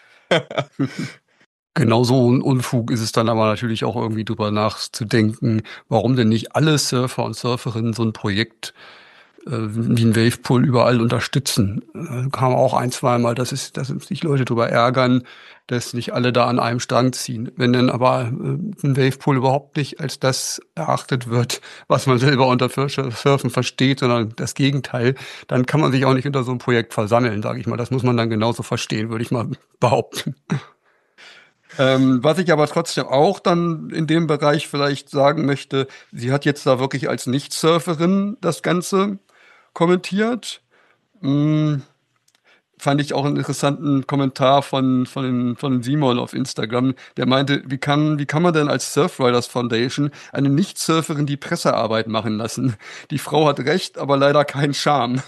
Genauso ein Unfug ist es dann aber natürlich auch irgendwie drüber nachzudenken, warum denn nicht alle Surfer und Surferinnen so ein Projekt äh, wie ein Wavepool überall unterstützen. Äh, kam auch ein, zwei Mal, dass, es, dass sich Leute drüber ärgern, dass nicht alle da an einem Strang ziehen. Wenn dann aber äh, ein Wavepool überhaupt nicht als das erachtet wird, was man selber unter Surfen versteht, sondern das Gegenteil, dann kann man sich auch nicht unter so einem Projekt versammeln, sage ich mal. Das muss man dann genauso verstehen, würde ich mal behaupten. Ähm, was ich aber trotzdem auch dann in dem Bereich vielleicht sagen möchte, sie hat jetzt da wirklich als Nicht-Surferin das Ganze kommentiert. Mm, fand ich auch einen interessanten Kommentar von, von, von Simon auf Instagram, der meinte, wie kann, wie kann man denn als Surfriders Foundation eine Nicht-Surferin die Pressearbeit machen lassen? Die Frau hat recht, aber leider keinen Charme.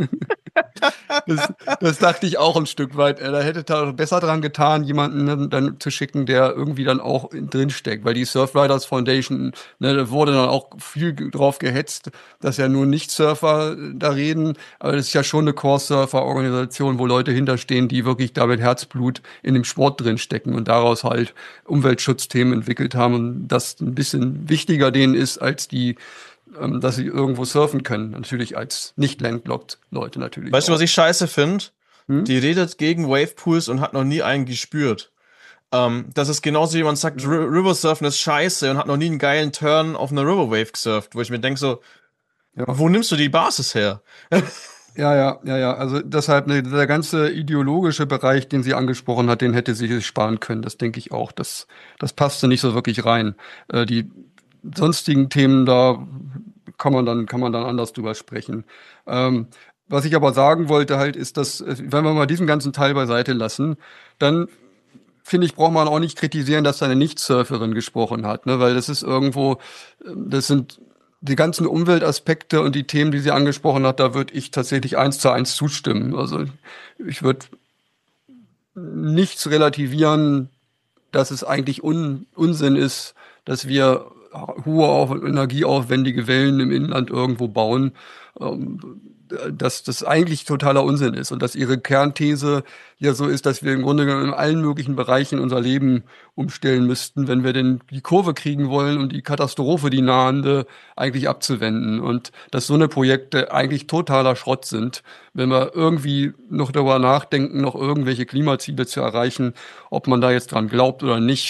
Das, das dachte ich auch ein Stück weit. Äh, Da hätte da besser dran getan, jemanden dann, dann zu schicken, der irgendwie dann auch in- drinsteckt. Weil die Surfriders Foundation, ne, da wurde dann auch viel ge- drauf gehetzt, dass ja nur Nicht-Surfer äh, da reden. Aber das ist ja schon eine Core-Surfer-Organisation, wo Leute hinterstehen, die wirklich da mit Herzblut in dem Sport drinstecken und daraus halt Umweltschutzthemen entwickelt haben. Und das ein bisschen wichtiger denen ist als die ähm, dass sie irgendwo surfen können. Natürlich als nicht landlocked Leute natürlich weißt du, was auch. ich scheiße finde? Hm? Die redet gegen Wavepools und hat noch nie einen gespürt. Ähm, das ist genauso, wie jemand sagt, Ja. R Riversurfen ist scheiße und hat noch nie einen geilen Turn auf einer Riverwave gesurft, wo ich mir denke so, Ja. wo nimmst du die Basis her? Ja, ja, ja, ja. Also deshalb, ne, der ganze ideologische Bereich, den sie angesprochen hat, den hätte sie sich sparen können. Das denke ich auch. Das, das passte nicht so wirklich rein. Äh, die sonstigen Themen, da kann man dann, kann man dann anders drüber sprechen. Ähm, was ich aber sagen wollte halt, ist, dass, äh, wenn wir mal diesen ganzen Teil beiseite lassen, dann finde ich, braucht man auch nicht kritisieren, dass da eine Nicht-Surferin gesprochen hat, ne? Weil das ist irgendwo, ähm, das sind die ganzen Umweltaspekte und die Themen, die sie angesprochen hat, da würde ich tatsächlich eins zu eins zustimmen. Also ich würde nichts relativieren, dass es eigentlich un Unsinn ist, dass wir hohe auf energieaufwendige Wellen im Inland irgendwo bauen, ähm, dass das eigentlich totaler Unsinn ist und dass ihre Kernthese ja so ist, dass wir im Grunde genommen in allen möglichen Bereichen unser Leben umstellen müssten, wenn wir denn die Kurve kriegen wollen und die Katastrophe, die nahende, eigentlich abzuwenden. Und dass so eine Projekte eigentlich totaler Schrott sind, wenn wir irgendwie noch darüber nachdenken, noch irgendwelche Klimaziele zu erreichen, ob man da jetzt dran glaubt oder nicht.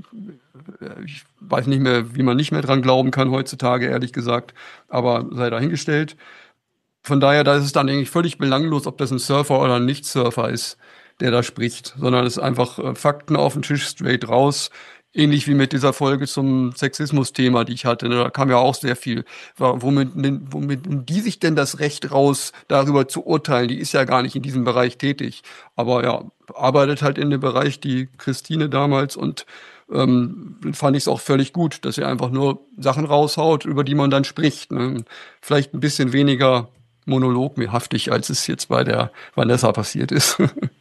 Ich weiß nicht mehr, wie man nicht mehr dran glauben kann heutzutage, ehrlich gesagt, aber sei dahingestellt. Von daher, da ist es dann eigentlich völlig belanglos, ob das ein Surfer oder ein Nicht-Surfer ist, der da spricht, sondern es ist einfach äh, Fakten auf den Tisch, straight raus. Ähnlich wie mit dieser Folge zum Sexismus-Thema, die ich hatte. Ne? Da kam ja auch sehr viel. Wa- Womit, denn- womit nimmt die sich denn das Recht raus, darüber zu urteilen? Die ist ja gar nicht in diesem Bereich tätig. Aber ja, arbeitet halt in dem Bereich, die Christine damals. Und ähm, fand ich es auch völlig gut, dass sie einfach nur Sachen raushaut, über die man dann spricht. Ne? Vielleicht ein bisschen weniger monologhaftig, als es jetzt bei der Vanessa passiert ist.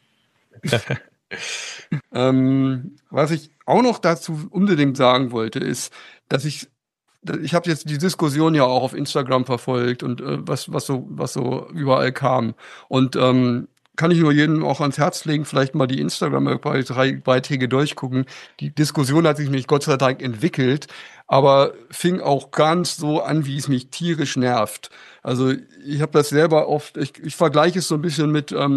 Ähm, was ich auch noch dazu unbedingt sagen wollte, ist, dass ich, ich habe jetzt die Diskussion ja auch auf Instagram verfolgt und äh, was, was so, was so überall kam. Und ähm, kann ich nur jedem auch ans Herz legen, vielleicht mal die Instagram-Beiträge durchgucken. Die Diskussion hat sich nämlich Gott sei Dank entwickelt, aber fing auch ganz so an, wie es mich tierisch nervt. Also ich habe das selber oft, ich, ich vergleiche es so ein bisschen mit ähm,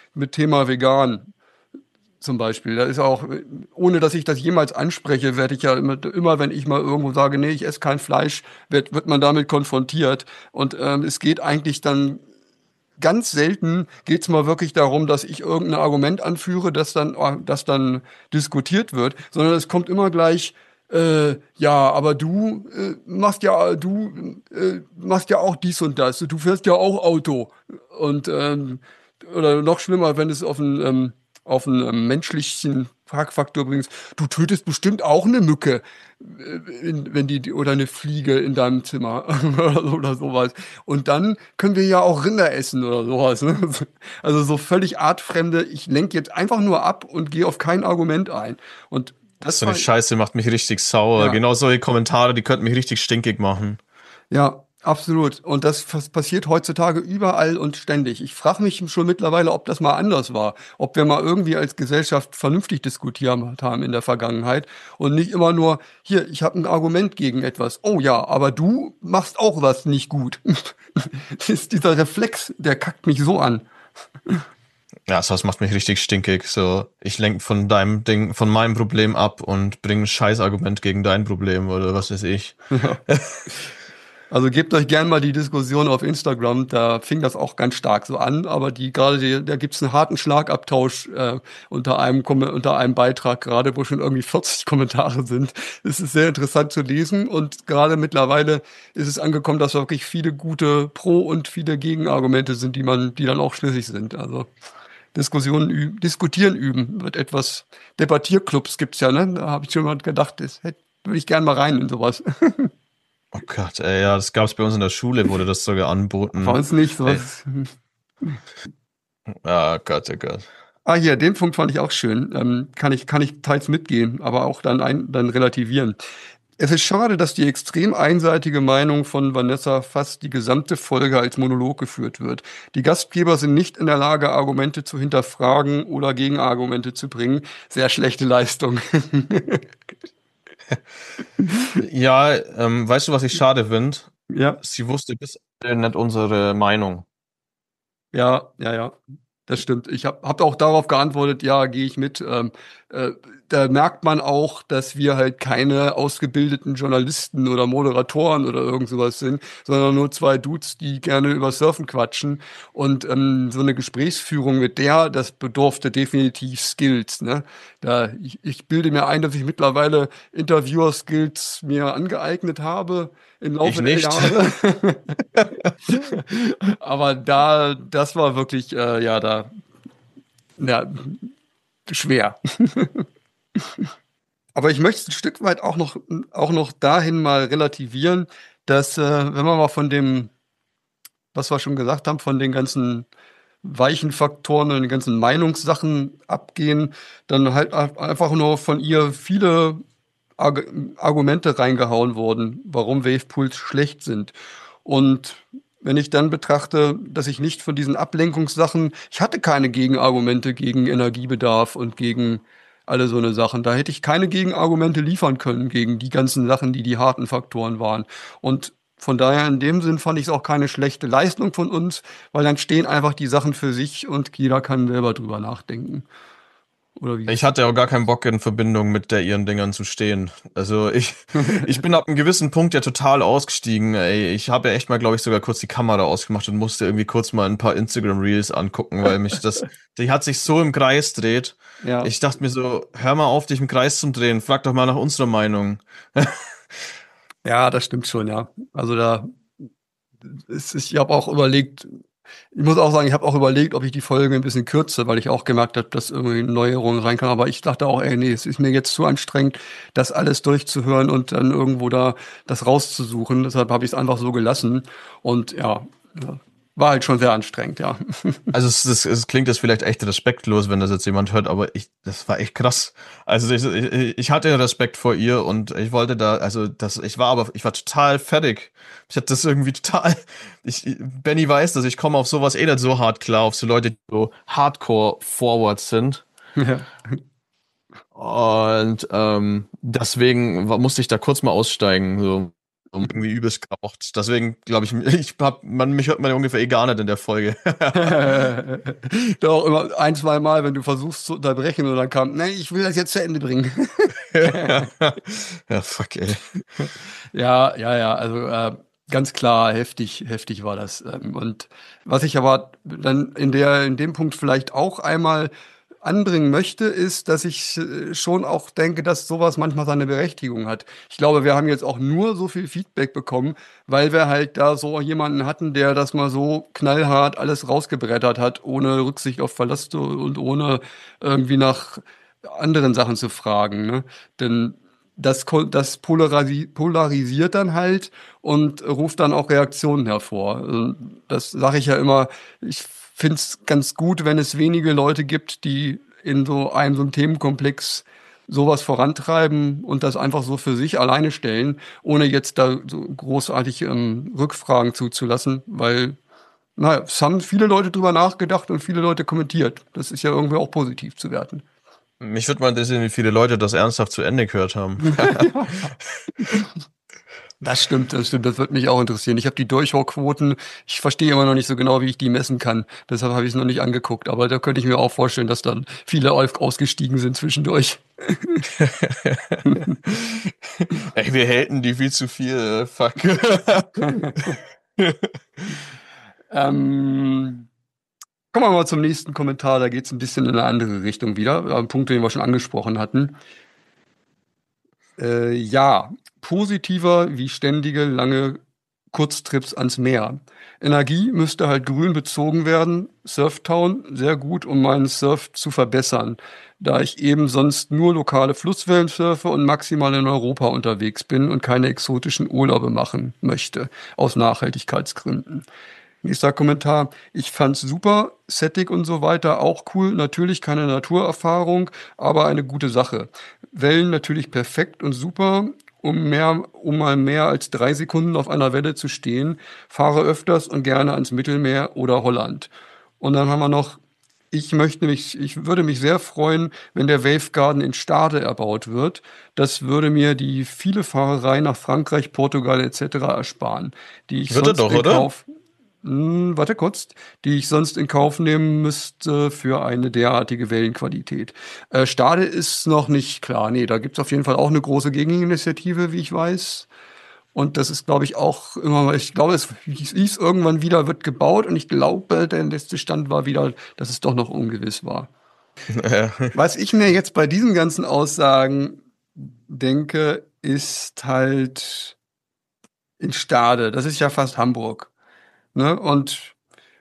mit Thema vegan zum Beispiel. Da ist auch, ohne dass ich das jemals anspreche, werde ich ja immer, immer, wenn ich mal irgendwo sage, nee, ich esse kein Fleisch, wird, wird man damit konfrontiert. Und ähm, es geht eigentlich dann ganz selten geht es mal wirklich darum, dass ich irgendein Argument anführe, das dann, das dann diskutiert wird, sondern es kommt immer gleich, äh, ja, aber du äh, machst ja, du äh, machst ja auch dies und das, du fährst ja auch Auto. Und ähm, oder noch schlimmer, wenn es auf einen, ähm, auf einen ähm, menschlichen Faktor bringst, du tötest bestimmt auch eine Mücke, äh, in, wenn die, oder eine Fliege in deinem Zimmer oder, so, oder sowas. Und dann können wir ja auch Rinder essen oder sowas. Ne? Also so völlig artfremde, ich lenke jetzt einfach nur ab und gehe auf kein Argument ein. Und das So eine war, Scheiße macht mich richtig sauer. ja, Genau solche Kommentare, die könnten mich richtig stinkig machen. ja, absolut. Und das fas- passiert heutzutage überall und ständig. Ich frage mich schon mittlerweile, ob das mal anders war. Ob wir mal irgendwie als Gesellschaft vernünftig diskutiert haben in der Vergangenheit und nicht immer nur, hier, ich habe ein Argument gegen etwas. Oh ja, aber du machst auch was nicht gut. Das ist dieser Reflex, der kackt mich so an. Ja, sowas macht mich richtig stinkig. So, ich lenke von deinem Ding, von meinem Problem ab und bringe ein Scheißargument gegen dein Problem oder was weiß ich. Ja. Also gebt euch gern mal die Diskussion auf Instagram, da fing das auch ganz stark so an, aber die gerade die, da gibt's einen harten Schlagabtausch äh, unter einem Kom- unter einem Beitrag gerade, wo schon irgendwie vierzig Kommentare sind. Es ist sehr interessant zu lesen und gerade mittlerweile ist es angekommen, dass wirklich viele gute Pro- und viele Gegenargumente sind, die man, die dann auch schlüssig sind. Also Diskussionen üben, diskutieren üben wird etwas. Debattierclubs gibt's ja, ne? Da habe ich schon mal gedacht, das hätte würde ich gern mal rein in sowas. Oh Gott, ey, ja, das gab's bei uns in der Schule, wurde das sogar Bei anboten. uns nicht, Ey, sowas. ah Gott, oh Gott. Ah, hier, den Punkt fand ich auch schön. Ähm, kann ich, kann ich teils mitgehen, aber auch dann, ein, dann relativieren. Es ist schade, dass die extrem einseitige Meinung von Vanessa fast die gesamte Folge als Monolog geführt wird. Die Gastgeber sind nicht in der Lage, Argumente zu hinterfragen oder Gegenargumente zu bringen. Sehr schlechte Leistung. Ja, ähm, weißt du, was ich schade finde? Ja. Sie wusste bis heute nicht unsere Meinung. Ja, ja, ja, das stimmt. Ich habe hab hab auch darauf geantwortet, ja, gehe ich mit. Ähm, äh, da merkt man auch, dass wir halt keine ausgebildeten Journalisten oder Moderatoren oder irgend sowas sind, sondern nur zwei Dudes, die gerne über Surfen quatschen. Und ähm, so eine Gesprächsführung mit der, das bedurfte definitiv Skills, ne? Da, ich, ich bilde mir ein, dass ich mittlerweile Interviewer-Skills mir angeeignet habe im Ich Laufe der nicht. Jahre. Aber da, das war wirklich, äh, ja, da, ja, schwer. Aber ich möchte es ein Stück weit auch noch, auch noch dahin mal relativieren, dass, äh, wenn wir mal von dem, was wir schon gesagt haben, von den ganzen weichen Faktoren und den ganzen Meinungssachen abgehen, dann halt einfach nur von ihr viele Arg Argumente reingehauen wurden, warum Wavepools schlecht sind. Und wenn ich dann betrachte, dass ich nicht von diesen Ablenkungssachen, ich hatte keine Gegenargumente gegen Energiebedarf und gegen alle so eine Sachen. Da hätte ich keine Gegenargumente liefern können gegen die ganzen Sachen, die die harten Faktoren waren. Und von daher in dem Sinn fand ich es auch keine schlechte Leistung von uns, weil dann stehen einfach die Sachen für sich und jeder kann selber drüber nachdenken. Oder wie Ich ist? hatte auch gar keinen Bock in Verbindung mit der ihren Dingern zu stehen. Also ich, ich bin ab einem gewissen Punkt ja total ausgestiegen. Ey, ich habe ja echt mal, glaube ich, sogar kurz die Kamera ausgemacht und musste irgendwie kurz mal ein paar Instagram Reels angucken, weil mich das, die hat sich so im Kreis dreht. Ja. Ich dachte mir so, hör mal auf, dich im Kreis zu drehen. Frag doch mal nach unserer Meinung. Ja, das stimmt schon, ja. Also da ist, ich habe auch überlegt, ich muss auch sagen, ich habe auch überlegt, ob ich die Folge ein bisschen kürze, weil ich auch gemerkt habe, dass irgendwie Neuerungen reinkamen. Aber ich dachte auch, ey, nee, es ist mir jetzt zu anstrengend, das alles durchzuhören und dann irgendwo da das rauszusuchen. Deshalb habe ich es einfach so gelassen. Und ja, ja, war halt schon sehr anstrengend, ja. Also es, es, es klingt jetzt vielleicht echt respektlos, wenn das jetzt jemand hört, aber ich, das war echt krass. Also ich, ich, ich hatte Respekt vor ihr und ich wollte da, also das, ich war aber, ich war total fertig. Ich hatte das irgendwie total. Ich, Benny weiß das, ich komme auf sowas eh nicht so hart klar, auf so Leute, die so Hardcore forward sind. Ja. Und ähm, deswegen wa- musste ich da kurz mal aussteigen. So. irgendwie übelst geraucht. Deswegen glaube ich, ich hab, man, mich hört man ja ungefähr eh gar nicht in der Folge. Doch, immer ein, zwei Mal, wenn du versuchst zu unterbrechen und dann kam, nee, ich will das jetzt zu Ende bringen. Ja, fuck, ey. Ja, ja, ja, also äh, ganz klar, heftig, heftig war das. Ähm, und was ich aber dann in der, in dem Punkt vielleicht auch einmal anbringen möchte, ist, dass ich äh, schon auch denke, dass sowas manchmal seine Berechtigung hat. Ich glaube, wir haben jetzt auch nur so viel Feedback bekommen, weil wir halt da so jemanden hatten, der das mal so knallhart alles rausgebrettert hat, ohne Rücksicht auf Verluste und ohne irgendwie nach anderen Sachen zu fragen, ne? Denn das, ko- das polarisi polarisiert dann halt und ruft dann auch Reaktionen hervor. Also das sage ich ja immer, ich finde es ganz gut, wenn es wenige Leute gibt, die in so einem, so einem Themenkomplex sowas vorantreiben und das einfach so für sich alleine stellen, ohne jetzt da so großartig ähm, Rückfragen zuzulassen, weil, naja, es haben viele Leute drüber nachgedacht und viele Leute kommentiert. Das ist ja irgendwie auch positiv zu werten. Mich würde mal interessieren, wie viele Leute das ernsthaft zu Ende gehört haben. Das stimmt, das stimmt. Das würde mich auch interessieren. Ich habe die Durchschauquoten. Ich verstehe immer noch nicht so genau, wie ich die messen kann. Deshalb habe ich es noch nicht angeguckt. Aber da könnte ich mir auch vorstellen, dass dann viele au- ausgestiegen sind zwischendurch. Ey, wir haten die viel zu viel, äh, fuck. ähm, Kommen wir mal zum nächsten Kommentar. Da geht es ein bisschen in eine andere Richtung wieder. Ein Punkt, den wir schon angesprochen hatten. Äh, ja, positiver wie ständige lange Kurztrips ans Meer. Energie müsste halt grün bezogen werden. Surftown, sehr gut, um meinen Surf zu verbessern, da ich eben sonst nur lokale Flusswellen surfe und maximal in Europa unterwegs bin und keine exotischen Urlaube machen möchte, aus Nachhaltigkeitsgründen. Nächster Kommentar. Ich fand's super, Setting und so weiter auch cool. Natürlich keine Naturerfahrung, aber eine gute Sache. Wellen natürlich perfekt und super, um mehr, um mal mehr als drei Sekunden auf einer Welle zu stehen. Fahre öfters und gerne ans Mittelmeer oder Holland. Und dann haben wir noch, ich möchte mich, ich würde mich sehr freuen, wenn der Wave Garden in Stade erbaut wird. Das würde mir die viele Fahrerei nach Frankreich, Portugal et cetera ersparen, die ich Wird er sonst doch, in oder? Kauf hm, warte kurz, die ich sonst in Kauf nehmen müsste für eine derartige Wellenqualität. Äh, Stade ist noch nicht klar. Nee, da gibt's auf jeden Fall auch eine große Gegeninitiative, wie ich weiß. Und das ist, glaube ich, auch immer, ich glaube, es hieß irgendwann wieder, wird gebaut. Und ich glaube, der letzte Stand war wieder, dass es doch noch ungewiss war. Ja. Was ich mir jetzt bei diesen ganzen Aussagen denke, ist halt in Stade. Das ist ja fast Hamburg. Ne? Und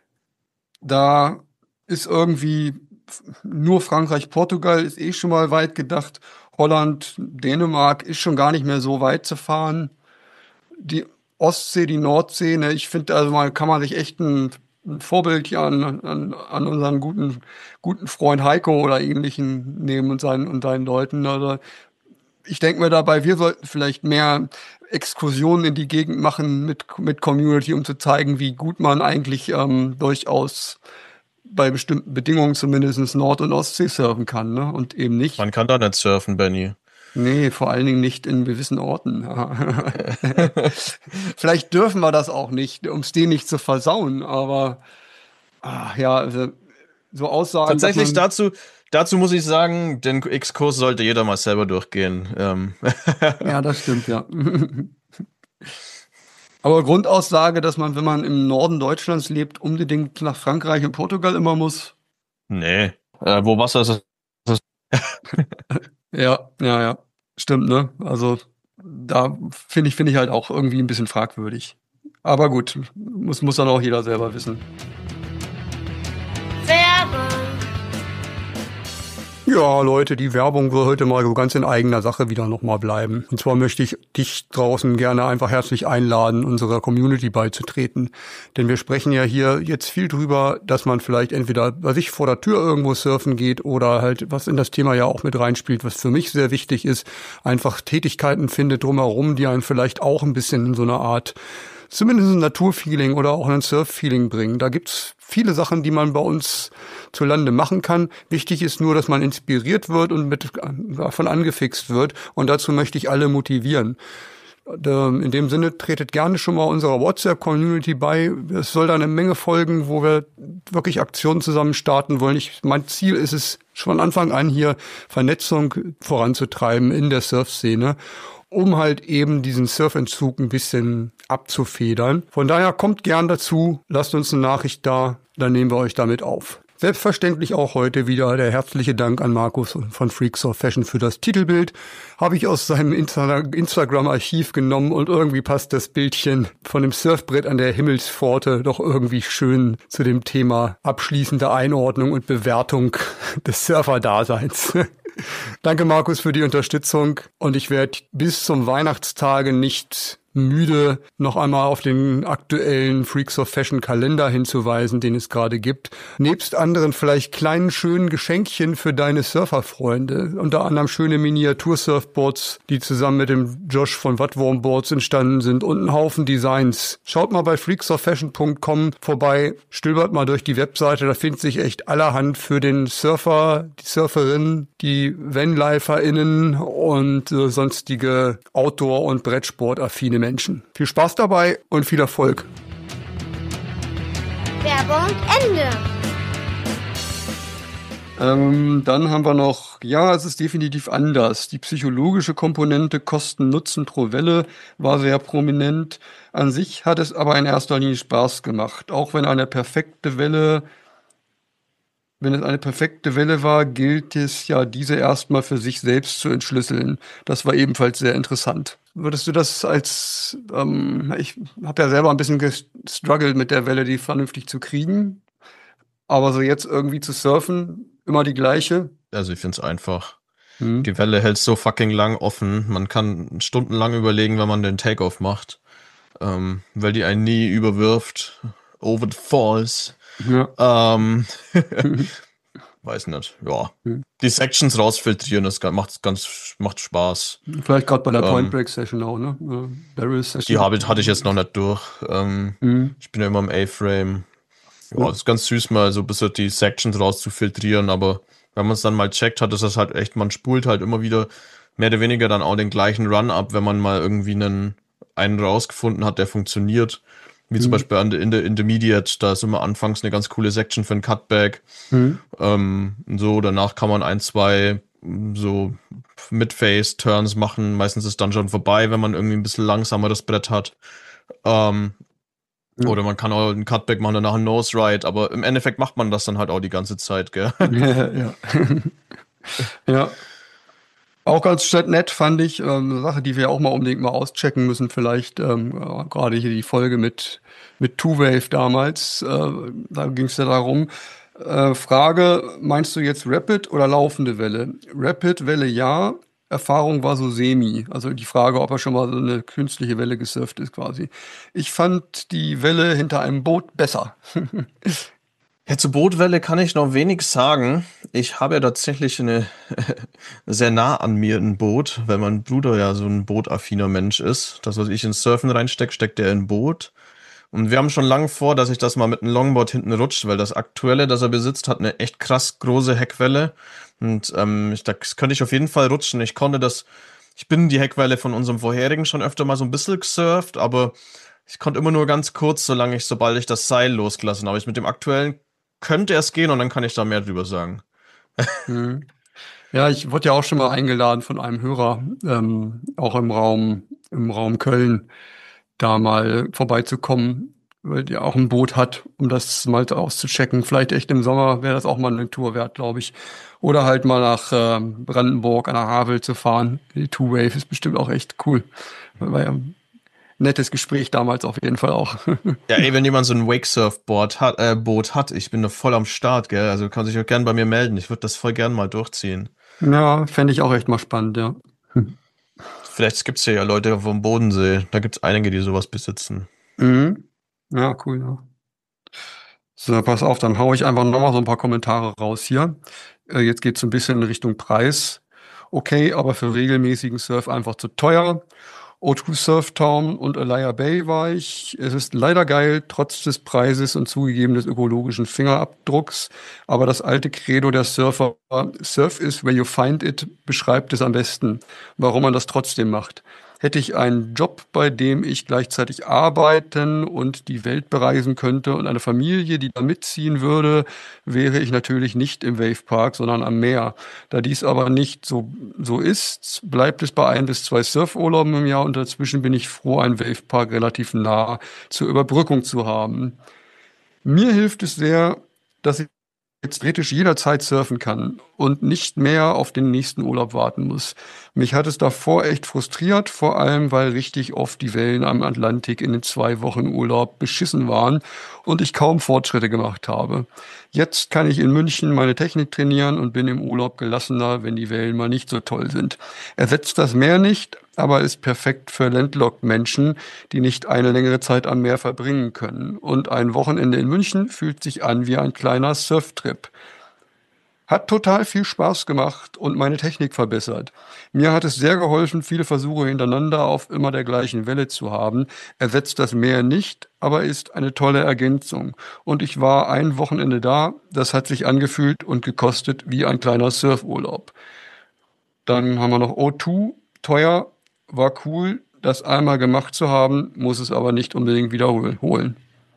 da ist irgendwie nur Frankreich, Portugal ist eh schon mal weit gedacht. Holland, Dänemark ist schon gar nicht mehr so weit zu fahren. Die Ostsee, die Nordsee, ne, ich finde, also mal kann man sich echt ein, ein Vorbild hier an, an, an unseren guten, guten Freund Heiko oder ähnlichen nehmen und seinen, und seinen Leuten. Also ich denke mir dabei, wir sollten vielleicht mehr Exkursionen in die Gegend machen mit, mit Community, um zu zeigen, wie gut man eigentlich ähm, durchaus bei bestimmten Bedingungen zumindest Nord- und Ostsee surfen kann, ne? Und eben nicht. Man kann da nicht surfen, Benny. Nee, vor allen Dingen nicht in gewissen Orten. Vielleicht dürfen wir das auch nicht, um es denen nicht zu versauen, aber ah, ja, also, so Aussagen, dass Tatsächlich man, dazu, dazu muss ich sagen, den Exkurs sollte jeder mal selber durchgehen. Ähm. ja, das stimmt, ja. Aber Grundaussage, dass man, wenn man im Norden Deutschlands lebt, unbedingt nach Frankreich und Portugal immer muss. Nee. Äh, wo Wasser ist, ist Ja, ja, ja. Stimmt, ne? Also da finde ich, finde ich halt auch irgendwie ein bisschen fragwürdig. Aber gut, muss, muss dann auch jeder selber wissen. Werbung. Ja, Leute, die Werbung soll heute mal so ganz in eigener Sache wieder nochmal bleiben. Und zwar möchte ich dich draußen gerne einfach herzlich einladen, unserer Community beizutreten. Denn wir sprechen ja hier jetzt viel drüber, dass man vielleicht entweder bei sich vor der Tür irgendwo surfen geht oder halt, was in das Thema ja auch mit reinspielt, was für mich sehr wichtig ist, einfach Tätigkeiten findet drumherum, die einen vielleicht auch ein bisschen in so eine Art zumindest ein Naturfeeling oder auch ein Surf-Feeling bringen. Da gibt's viele Sachen, die man bei uns zu Lande machen kann. Wichtig ist nur, dass man inspiriert wird und mit davon angefixt wird. Und dazu möchte ich alle motivieren. In dem Sinne, tretet gerne schon mal unserer WhatsApp-Community bei. Es soll da eine Menge folgen, wo wir wirklich Aktionen zusammen starten wollen. Ich, mein Ziel ist es, schon von Anfang an hier Vernetzung voranzutreiben in der Surf-Szene, um halt eben diesen Surfentzug ein bisschen abzufedern. Von daher kommt gern dazu, lasst uns eine Nachricht da, dann nehmen wir euch damit auf. Selbstverständlich auch heute wieder der herzliche Dank an Markus von Freaks of Fashion für das Titelbild. Habe ich aus seinem Insta- Instagram-Archiv genommen und irgendwie passt das Bildchen von dem Surfbrett an der Himmelspforte doch irgendwie schön zu dem Thema abschließende Einordnung und Bewertung des Surfer-Daseins. Danke, Markus, für die Unterstützung und ich werde bis zum Weihnachtstage nicht müde, noch einmal auf den aktuellen Freaks of Fashion Kalender hinzuweisen, den es gerade gibt. Nebst anderen vielleicht kleinen, schönen Geschenkchen für deine Surferfreunde. Unter anderem schöne Miniatur-Surfboards, die zusammen mit dem Josh von Wattwurm Boards entstanden sind und einen Haufen Designs. Schaut mal bei freaks of fashion punkt com vorbei, stöbert mal durch die Webseite, da findet sich echt allerhand für den Surfer, die Surferin, die VanliferInnen und äh, sonstige Outdoor- und Brettsport-affine Menschen. Viel Spaß dabei und viel Erfolg. Werbung Ende. Ähm, dann haben wir noch, ja, es ist definitiv anders. Die psychologische Komponente Kosten-Nutzen pro Welle war sehr prominent. An sich hat es aber in erster Linie Spaß gemacht. Auch wenn eine perfekte Welle, wenn es eine perfekte Welle war, gilt es ja, diese erstmal für sich selbst zu entschlüsseln. Das war ebenfalls sehr interessant. Würdest du das als, ähm, ich habe ja selber ein bisschen gestruggelt mit der Welle, die vernünftig zu kriegen, aber so jetzt irgendwie zu surfen, immer die gleiche? Also ich find's einfach. Hm. Die Welle hält so fucking lang offen. Man kann stundenlang überlegen, wenn man den Takeoff macht. Ähm, weil die einen nie überwirft. Over the falls. Ja. Ähm, weiß nicht, ja. Hm. Die Sections rausfiltrieren, das macht ganz, macht Spaß. Vielleicht gerade bei der Ähm, Point Break Session auch, ne? Ja, Barrel Session. Die Habit hatte ich jetzt noch nicht durch. Ähm, Hm. Ich bin ja immer im A-Frame. Ja, Ja. ist ganz süß mal so ein bisschen die Sections rauszufiltrieren, aber wenn man es dann mal checkt hat, ist das halt echt, man spult halt immer wieder mehr oder weniger dann auch den gleichen Run ab, wenn man mal irgendwie einen, einen rausgefunden hat, der funktioniert. Wie zum Mhm. Beispiel an der, in der Intermediate, da ist immer anfangs eine ganz coole Section für ein Cutback. Mhm. Ähm, so, danach kann man ein, zwei so Mid-Phase-Turns machen. Meistens ist dann schon vorbei, wenn man irgendwie ein bisschen langsameres Brett hat. Ähm, Ja. Oder man kann auch einen Cutback machen, danach einen Nose-Ride, aber im Endeffekt macht man das dann halt auch die ganze Zeit, gell? Ja, ja. Ja. Auch ganz nett fand ich, ähm, eine Sache, die wir auch mal unbedingt mal auschecken müssen, vielleicht ähm, äh, gerade hier die Folge mit, mit Two-Wave damals, äh, da ging es ja darum, äh, Frage, meinst du jetzt Rapid oder laufende Welle? Rapid-Welle ja, Erfahrung war so semi, also die Frage, ob er schon mal so eine künstliche Welle gesurft ist quasi. Ich fand die Welle hinter einem Boot besser. Ja, zur Bootwelle kann ich noch wenig sagen. Ich habe ja tatsächlich eine sehr nah an mir ein Boot, weil mein Bruder ja so ein bootaffiner Mensch ist. Das, was ich ins Surfen reinstecke, steckt er in ein Boot. Und wir haben schon lange vor, dass ich das mal mit einem Longboard hinten rutscht, weil das aktuelle, das er besitzt, hat eine echt krass große Heckwelle. Und ähm, ich, das könnte ich auf jeden Fall rutschen. Ich konnte das, ich bin die Heckwelle von unserem vorherigen schon öfter mal so ein bisschen gesurft, aber ich konnte immer nur ganz kurz, solange ich, sobald ich das Seil losgelassen habe. Ich mit dem aktuellen könnte es gehen und dann kann ich da mehr drüber sagen. Mhm. Ja, ich wurde ja auch schon mal eingeladen von einem Hörer, ähm, auch im Raum, im Raum Köln, da mal vorbeizukommen, weil der auch ein Boot hat, um das mal auszuchecken. Vielleicht echt im Sommer wäre das auch mal eine Tour wert, glaube ich. Oder halt mal nach ähm, Brandenburg an der Havel zu fahren. Die Two-Wave ist bestimmt auch echt cool. War ja ein nettes Gespräch damals auf jeden Fall auch. Ja, ey, wenn jemand so ein Wakesurf-Boot hat, äh, Boot hat, ich bin da voll am Start, gell? Also kann sich auch gern bei mir melden. Ich würde das voll gern mal durchziehen. Ja, fände ich auch echt mal spannend, ja. Vielleicht gibt's hier ja Leute vom Bodensee. Da gibt's einige, die sowas besitzen. Mhm. Ja, cool, ja. So, pass auf, dann haue ich einfach nochmal so ein paar Kommentare raus hier. Äh, jetzt geht's so ein bisschen in Richtung Preis. Okay, aber für regelmäßigen Surf einfach zu teuer. O zwei Surf Town und Alaya Bay war ich. Es ist leider geil, trotz des Preises und zugegeben des ökologischen Fingerabdrucks. Aber das alte Credo der Surfer, Surf is where you find it, beschreibt es am besten, warum man das trotzdem macht. Hätte ich einen Job, bei dem ich gleichzeitig arbeiten und die Welt bereisen könnte und eine Familie, die da mitziehen würde, wäre ich natürlich nicht im Wavepark, sondern am Meer. Da dies aber nicht so, so ist, bleibt es bei ein bis zwei Surfurlauben im Jahr und dazwischen bin ich froh, einen Wavepark relativ nah zur Überbrückung zu haben. Mir hilft es sehr, dass ich jetzt theoretisch jederzeit surfen kann und nicht mehr auf den nächsten Urlaub warten muss. Mich hat es davor echt frustriert, vor allem weil richtig oft die Wellen am Atlantik in den zwei Wochen Urlaub beschissen waren und ich kaum Fortschritte gemacht habe. Jetzt kann ich in München meine Technik trainieren und bin im Urlaub gelassener, wenn die Wellen mal nicht so toll sind. Ersetzt das Meer nicht, aber ist perfekt für Landlocked-Menschen, die nicht eine längere Zeit am Meer verbringen können. Und ein Wochenende in München fühlt sich an wie ein kleiner Surftrip. Hat total viel Spaß gemacht und meine Technik verbessert. Mir hat es sehr geholfen, viele Versuche hintereinander auf immer der gleichen Welle zu haben. Ersetzt das Meer nicht, aber ist eine tolle Ergänzung. Und ich war ein Wochenende da, das hat sich angefühlt und gekostet wie ein kleiner Surfurlaub. Dann haben wir noch O zwei, teuer, war cool, das einmal gemacht zu haben, muss es aber nicht unbedingt wiederholen.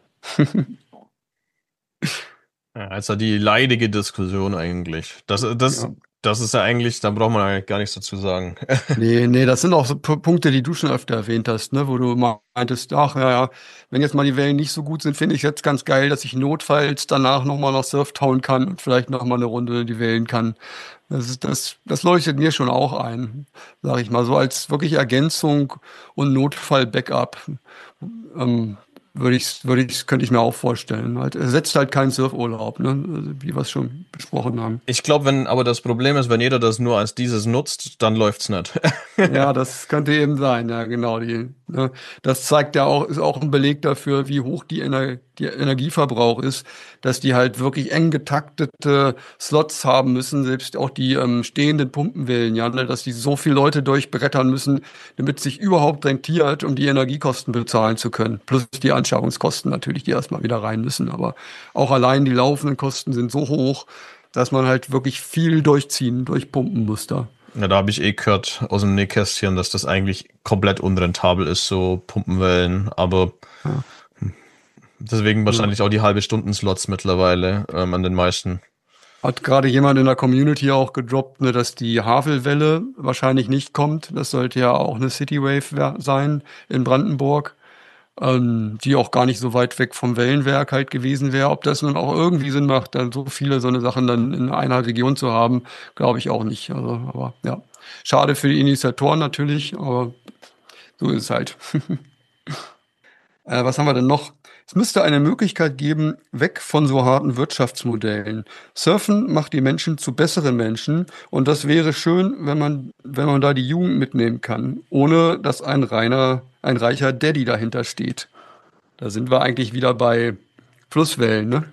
Ja, also die leidige Diskussion eigentlich. Das, das, Ja. das ist ja eigentlich, da braucht man eigentlich gar nichts dazu sagen. Nee, nee, das sind auch so P- Punkte, die du schon öfter erwähnt hast, ne, wo du meintest, ach ja, ja, wenn jetzt mal die Wellen nicht so gut sind, finde ich jetzt ganz geil, dass ich notfalls danach nochmal nach Surftown kann und vielleicht nochmal eine Runde die Wellen kann. Das ist, das, das leuchtet mir schon auch ein, sag ich mal, so als wirklich Ergänzung und Notfall-Backup. Ähm, würde ich, würde ich, könnte ich mir auch vorstellen. Halt, ersetzt halt keinen Surfurlaub, ne, also, wie wir es schon besprochen haben. Ich glaube, wenn, aber das Problem ist, wenn jeder das nur als dieses nutzt, dann läuft's nicht. Ja, das könnte eben sein, ja, genau. Die, ne, das zeigt ja auch, ist auch ein Beleg dafür, wie hoch die, Ener die Energieverbrauch ist, dass die halt wirklich eng getaktete Slots haben müssen, selbst auch die ähm, stehenden Pumpenwellen, ja, ne, dass die so viele Leute durchbrettern müssen, damit sich überhaupt rentiert, um die Energiekosten bezahlen zu können. Plus die Anschaffungskosten natürlich, die erstmal wieder rein müssen. Aber auch allein die laufenden Kosten sind so hoch, dass man halt wirklich viel durchziehen, durchpumpen muss da. Ja, da habe ich eh gehört aus dem Nähkästchen, dass das eigentlich komplett unrentabel ist, so Pumpenwellen. Aber Ja. deswegen Ja. wahrscheinlich auch die halbe Stunden-Slots mittlerweile ähm, an den meisten. Hat gerade jemand in der Community auch gedroppt, ne, dass die Havelwelle wahrscheinlich nicht kommt. Das sollte ja auch eine Citywave wer- sein in Brandenburg, ähm, die auch gar nicht so weit weg vom Wellenwerk halt gewesen wäre. Ob das nun auch irgendwie Sinn macht, dann so viele so eine Sachen dann in einer Region zu haben, glaube ich auch nicht. Also, aber ja, schade für die Initiatoren natürlich, aber so ist es halt. Äh, was haben wir denn noch? Es müsste eine Möglichkeit geben, weg von so harten Wirtschaftsmodellen. Surfen macht die Menschen zu besseren Menschen und das wäre schön, wenn man, wenn man da die Jugend mitnehmen kann, ohne dass ein reiner, ein reicher Daddy dahinter steht. Da sind wir eigentlich wieder bei Flusswellen, ne?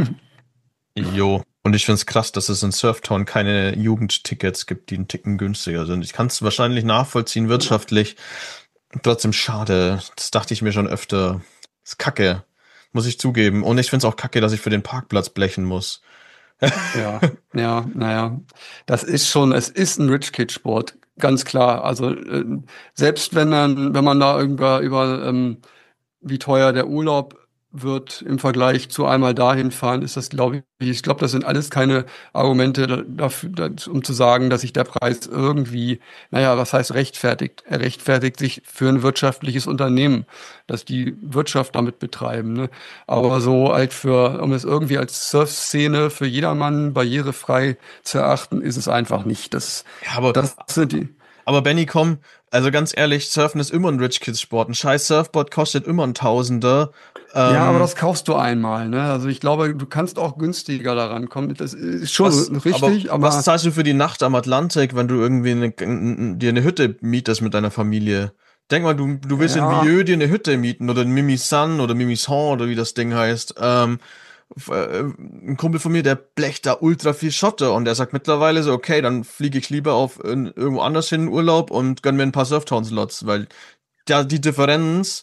Jo. Und ich find's krass, dass es in Surftown keine Jugendtickets gibt, die einen Ticken günstiger sind. Ich kann es wahrscheinlich nachvollziehen wirtschaftlich. Trotzdem schade. Das dachte ich mir schon öfter. Das ist kacke. Muss ich zugeben. Und ich find's auch kacke, dass ich für den Parkplatz blechen muss. Ja, ja, naja. Das ist schon, es ist ein Rich Kid Sport, ganz klar. Also äh, selbst wenn man, wenn man da über, über ähm, wie teuer der Urlaub wird im Vergleich zu einmal dahin fahren, ist das, glaube ich, ich glaube, das sind alles keine Argumente da- dafür, da- um zu sagen, dass sich der Preis irgendwie, naja, was heißt rechtfertigt? Er rechtfertigt sich für ein wirtschaftliches Unternehmen, dass die Wirtschaft damit betreiben, ne? Aber so halt für, um es irgendwie als Surf-Szene für jedermann barrierefrei zu erachten, ist es einfach nicht. Das, Ja, aber, das sind die. aber Benny, komm, also ganz ehrlich, Surfen ist immer ein Rich Kids Sport. Ein scheiß Surfboard kostet immer ein Tausender. Ja, aber Ähm, das kaufst du einmal, ne? Also ich glaube, du kannst auch günstiger daran kommen. Das ist was, schon aber richtig, was aber zahlst du für die Nacht am Atlantik, wenn du irgendwie eine, dir eine Hütte mietest mit deiner Familie? Denk mal, du, du willst in ja, Vieux dir eine Hütte mieten oder in Mimisan oder Mimison oder wie das Ding heißt. Ähm, f- äh, ein Kumpel von mir, der blecht da ultra viel Schotter und der sagt mittlerweile so, okay, dann fliege ich lieber auf in, irgendwo anders hin in Urlaub und gönn mir ein paar Surftown-Slots, weil ja, die Differenz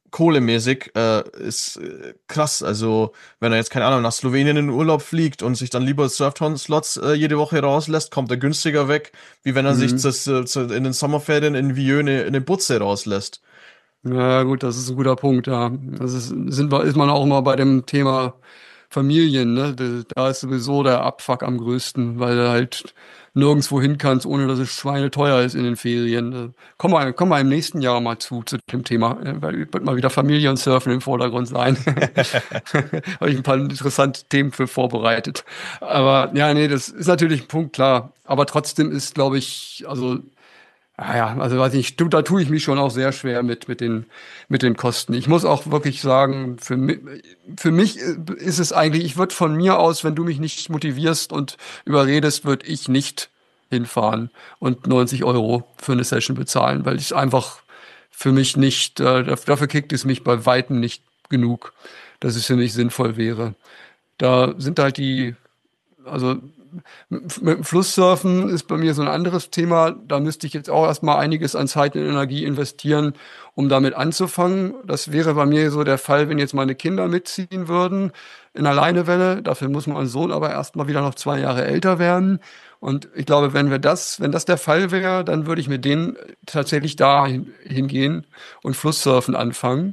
kohlemäßig äh, ist äh, krass. Also, wenn er jetzt, keine Ahnung, nach Slowenien in den Urlaub fliegt und sich dann lieber Surftown-Slots äh, jede Woche rauslässt, kommt er günstiger weg, wie wenn er sich Mhm. das, äh, zu- in den Sommerferien in Vieux eine, eine Butze rauslässt. Ja, gut, das ist ein guter Punkt, ja. Das ist, sind wir, ist man auch immer bei dem Thema Familien, ne? Da da ist sowieso der Abfuck am größten, weil du halt nirgendwo hin kannst, ohne dass es schweineteuer ist in den Ferien. Da Kommen wir, kommen wir im nächsten Jahr mal zu, zu dem Thema, äh, weil wird mal wieder Familie und Surfen im Vordergrund sein. Habe ich ein paar interessante Themen für vorbereitet. Aber ja, nee, das ist natürlich ein Punkt, klar. Aber trotzdem ist, glaube ich, also Ah ja, also weiß ich, du, da tue ich mich schon auch sehr schwer mit, mit den, mit den Kosten. Ich muss auch wirklich sagen, für mich, für mich ist es eigentlich, ich würde von mir aus, wenn du mich nicht motivierst und überredest, würde ich nicht hinfahren und neunzig Euro für eine Session bezahlen, weil ich einfach für mich nicht, äh, dafür kickt es mich bei Weitem nicht genug, dass es für mich sinnvoll wäre. Da sind halt die, also mit dem Flusssurfen ist bei mir so ein anderes Thema. Da müsste ich jetzt auch erstmal einiges an Zeit und Energie investieren, um damit anzufangen. Das wäre bei mir so der Fall, wenn jetzt meine Kinder mitziehen würden in einer Leinewelle. Dafür muss mein Sohn aber erstmal wieder noch zwei Jahre älter werden. Und ich glaube, wenn wir das, wenn das der Fall wäre, dann würde ich mit denen tatsächlich da hin- hingehen und Flusssurfen anfangen.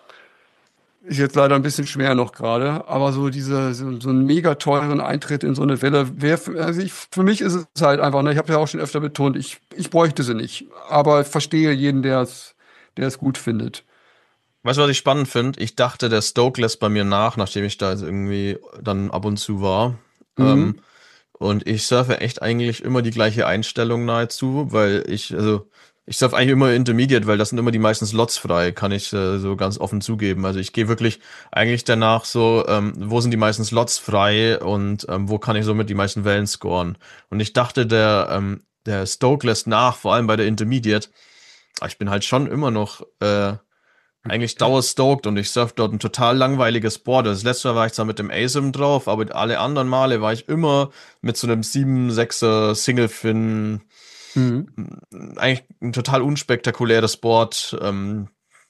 Ist jetzt leider ein bisschen schwer noch gerade, aber so diese so, so einen mega teuren Eintritt in so eine Welle wäre für, also ich, für mich ist es halt einfach, ne, ich habe ja auch schon öfter betont, ich, ich bräuchte sie nicht, aber ich verstehe jeden, der es der es gut findet. Weißt du, was ich spannend finde? Ich dachte, der Stoke lässt bei mir nach, nachdem ich da jetzt irgendwie dann ab und zu war. Ähm, Mhm. und ich surfe echt eigentlich immer die gleiche Einstellung nahezu, weil ich, also, ich surfe eigentlich immer Intermediate, weil das sind immer die meisten Slots frei, kann ich äh, so ganz offen zugeben. Also ich gehe wirklich eigentlich danach so, ähm, wo sind die meisten Slots frei und ähm, wo kann ich somit die meisten Wellen scoren. Und ich dachte, der, ähm, der Stoke lässt nach, vor allem bei der Intermediate. Aber ich bin halt schon immer noch äh, eigentlich dauerstoked und ich surf dort ein total langweiliges Board. Das letzte Mal war ich zwar mit dem A S I M drauf, aber alle anderen Male war ich immer mit so einem sieben sechser Single Fin. Mhm. Eigentlich ein total unspektakuläres Board. Ähm,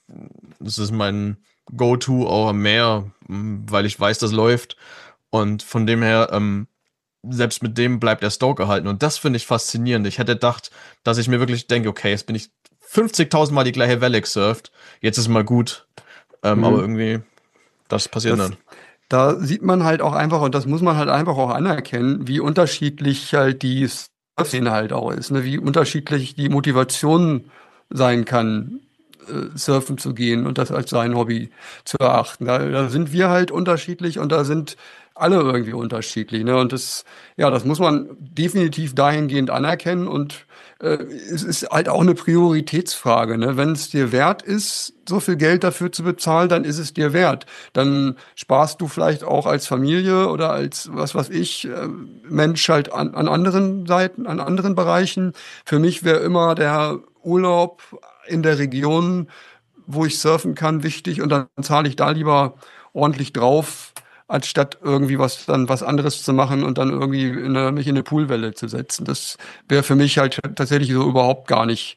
das ist mein Go-To auch am Meer, m, weil ich weiß, das läuft. Und von dem her, ähm, selbst mit dem bleibt der Stoke erhalten. Und das finde ich faszinierend. Ich hätte gedacht, dass ich mir wirklich denke, okay, jetzt bin ich fünfzigtausend Mal die gleiche Welle gesurft. Jetzt ist mal gut. Ähm, aber Mhm. irgendwie, das passiert Das, nicht. da sieht man halt auch einfach, und das muss man halt einfach auch anerkennen, wie unterschiedlich halt die Szene halt auch ist, ne? Wie unterschiedlich die Motivation sein kann, äh, surfen zu gehen und das als sein Hobby zu erachten. Da, da sind wir halt unterschiedlich und da sind alle irgendwie unterschiedlich, ne? Und das, ja, das muss man definitiv dahingehend anerkennen und äh, es ist halt auch eine Prioritätsfrage, ne? Wenn es dir wert ist, so viel Geld dafür zu bezahlen, dann ist es dir wert. Dann sparst du vielleicht auch als Familie oder als was weiß ich, äh, Mensch halt an, an anderen Seiten, an anderen Bereichen. Für mich wäre immer der Urlaub in der Region, wo ich surfen kann, wichtig und dann zahle ich da lieber ordentlich drauf, anstatt irgendwie was dann was anderes zu machen und dann irgendwie in eine, mich in eine Poolwelle zu setzen. Das wäre für mich halt tatsächlich so überhaupt gar nicht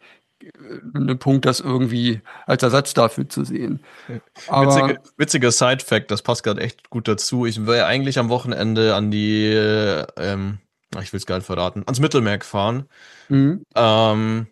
ein Punkt, das irgendwie als Ersatz dafür zu sehen. Witzige, Aber witziger Side-Fact, das passt gerade echt gut dazu. Ich wäre eigentlich am Wochenende an die, äh, ähm, ach, ich will es gar nicht verraten, ans Mittelmeer gefahren. mhm. Ähm,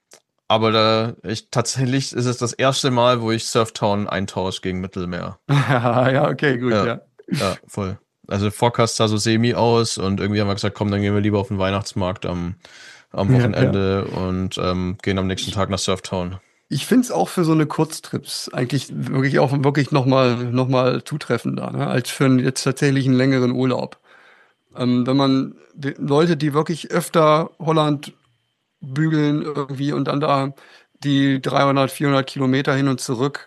aber da, ich, tatsächlich ist es das erste Mal, wo ich Surftown eintausche gegen Mittelmeer. Ja, okay, gut, Ja, ja. ja, voll. Also Forecast sah so semi aus und irgendwie haben wir gesagt, komm, dann gehen wir lieber auf den Weihnachtsmarkt am, am Ja, ja. Wochenende und ähm, gehen am nächsten Tag nach Surftown. Ich finde es auch für so eine Kurztrips eigentlich wirklich auch wirklich nochmal noch mal zutreffender, ne, als für einen, jetzt tatsächlich einen längeren Urlaub. Ähm, wenn man die Leute, die wirklich öfter Holland bügeln irgendwie und dann da die dreihundert, vierhundert Kilometer hin und zurück,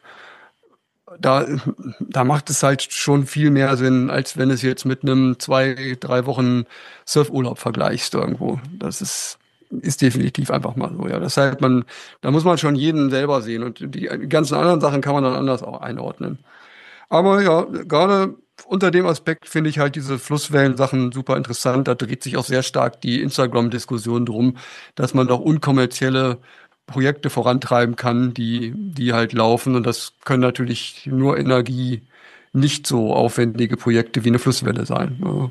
da, da macht es halt schon viel mehr Sinn, als wenn es jetzt mit einem zwei, drei Wochen Surfurlaub vergleichst irgendwo. Das ist, ist definitiv einfach mal so, ja. Das heißt, man, da muss man schon jeden selber sehen und die ganzen anderen Sachen kann man dann anders auch einordnen. Aber ja, gerade unter dem Aspekt finde ich halt diese Flusswellen-Sachen super interessant. Da dreht sich auch sehr stark die Instagram-Diskussion drum, dass man doch unkommerzielle Projekte vorantreiben kann, die, die halt laufen. Und das können natürlich nur Energie nicht so aufwendige Projekte wie eine Flusswelle sein. Ne?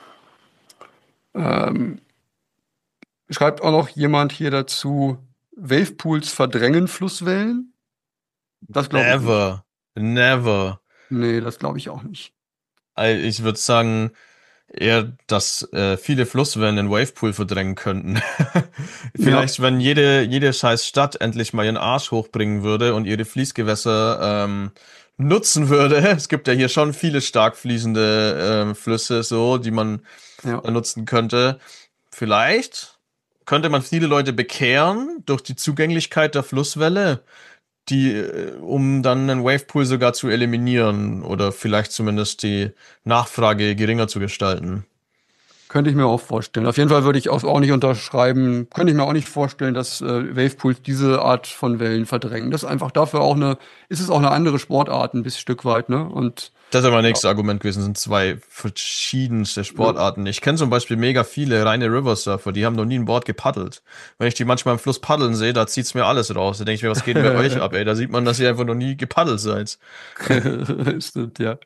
Ähm, Schreibt auch noch jemand hier dazu, Wavepools verdrängen Flusswellen? Das glaube ich nicht. Never. Never. Nee, das glaube ich auch nicht. Also ich würde sagen, eher, dass äh, viele Flusswellen den Wavepool verdrängen könnten. Ja, Vielleicht, wenn jede, jede scheiß Stadt endlich mal ihren Arsch hochbringen würde und ihre Fließgewässer ähm, nutzen würde. Es gibt ja hier schon viele stark fließende äh, Flüsse, so, die man ja. da nutzen könnte. Vielleicht könnte man viele Leute bekehren durch die Zugänglichkeit der Flusswelle, die, äh, um dann einen Wavepool sogar zu eliminieren oder vielleicht zumindest die Nachfrage geringer zu gestalten. Könnte ich mir auch vorstellen. Auf jeden Fall würde ich auch, auch nicht unterschreiben, könnte ich mir auch nicht vorstellen, dass äh, Wavepools diese Art von Wellen verdrängen. Das ist einfach dafür auch eine, ist es auch eine andere Sportart, ein bisschen Stück weit, ne? Und Das ist aber mein ja, nächstes Argument gewesen, sind zwei verschiedenste ja. Sportarten. Ich kenne zum Beispiel mega viele reine Riversurfer, die haben noch nie ein Board gepaddelt. Wenn ich die manchmal im Fluss paddeln sehe, da zieht's mir alles raus. Da denke ich mir, was geht denn bei euch ab, ey? Da sieht man, dass ihr einfach noch nie gepaddelt seid. Stimmt, ja.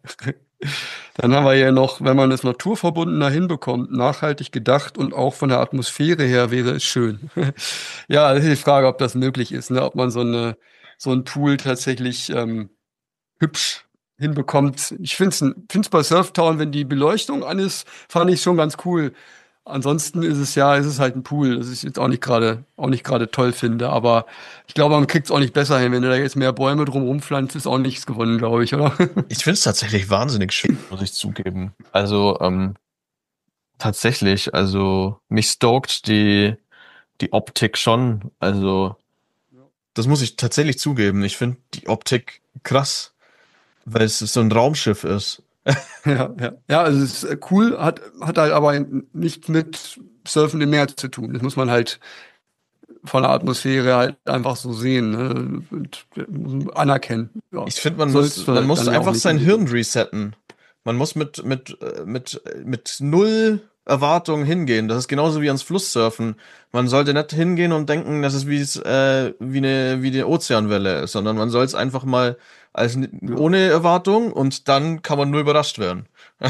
Dann haben wir hier noch, wenn man es naturverbundener hinbekommt, nachhaltig gedacht und auch von der Atmosphäre her wäre es schön. Ja, das ist die Frage, ob das möglich ist, ne? Ob man so eine, so ein Pool tatsächlich ähm, hübsch hinbekommt. Ich finde es find's bei Surftown, wenn die Beleuchtung an ist, fand ich schon ganz cool. Ansonsten ist es ja, ist es halt ein Pool, das ich jetzt auch nicht gerade, auch nicht gerade toll finde. Aber ich glaube, man kriegt es auch nicht besser hin. Wenn du da jetzt mehr Bäume drumherum pflanzt, ist auch nichts gewonnen, glaube ich, oder? Ich finde es tatsächlich wahnsinnig schön, muss ich zugeben. Also, ähm, tatsächlich, also mich stoked die, die Optik schon. Also, das muss ich tatsächlich zugeben. Ich finde die Optik krass, weil es so ein Raumschiff ist. Ja, ja. Ja, also es ist äh, cool, hat, hat halt aber nichts mit Surfen im Meer zu tun. Das muss man halt von der Atmosphäre halt einfach so sehen, ne? Und äh, anerkennen. Ja. Ich finde, man Soll muss, es man dann muss ja auch einfach nicht sein unbedingt. Hirn resetten. Man muss mit, mit, äh, mit, mit null Erwartungen hingehen. Das ist genauso wie ans Flusssurfen. Man sollte nicht hingehen und denken, dass es wie es, äh, wie eine, wie eine Ozeanwelle ist, sondern man soll es einfach mal als Ja. ohne Erwartung und dann kann man nur überrascht werden.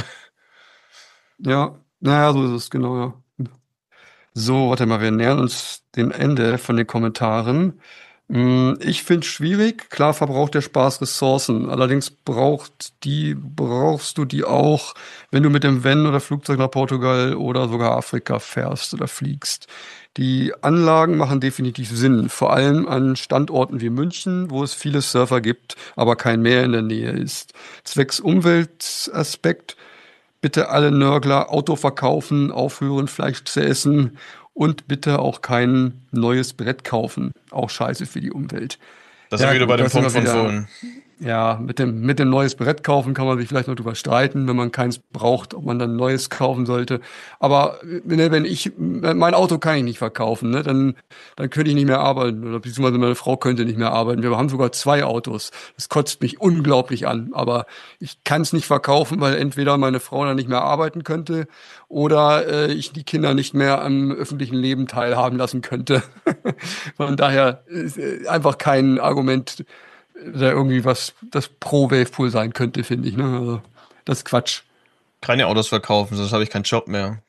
Ja, naja, so ist es, genau, ja. So, warte mal, wir nähern uns dem Ende von den Kommentaren. Hm, Ich finde es schwierig. Klar verbraucht der Spaß Ressourcen. Allerdings braucht die, brauchst du die auch, wenn du mit dem Van oder Flugzeug nach Portugal oder sogar Afrika fährst oder fliegst. Die Anlagen machen definitiv Sinn, vor allem an Standorten wie München, wo es viele Surfer gibt, aber kein Meer in der Nähe ist. Zwecks Umweltaspekt bitte alle Nörgler Auto verkaufen, aufhören, Fleisch zu essen und bitte auch kein neues Brett kaufen. Auch scheiße für die Umwelt. Das sind Ja, wir wieder bei gut, dem das sind Punkt wir von wieder. vorhin. Ja, mit dem, mit dem neues Brett kaufen kann man sich vielleicht noch drüber streiten, wenn man keins braucht, ob man dann ein neues kaufen sollte. Aber ne, wenn ich, mein Auto kann ich nicht verkaufen, ne, dann, dann könnte ich nicht mehr arbeiten oder beziehungsweise meine Frau könnte nicht mehr arbeiten. Wir haben sogar zwei Autos. Das kotzt mich unglaublich an. Aber ich kann es nicht verkaufen, weil entweder meine Frau dann nicht mehr arbeiten könnte oder äh, ich die Kinder nicht mehr am öffentlichen Leben teilhaben lassen könnte. Von daher ist äh, einfach kein Argument da irgendwie was, das pro Wavepool sein könnte, finde ich. Ne? Also, das ist Quatsch. Keine Autos verkaufen, sonst habe ich keinen Job mehr.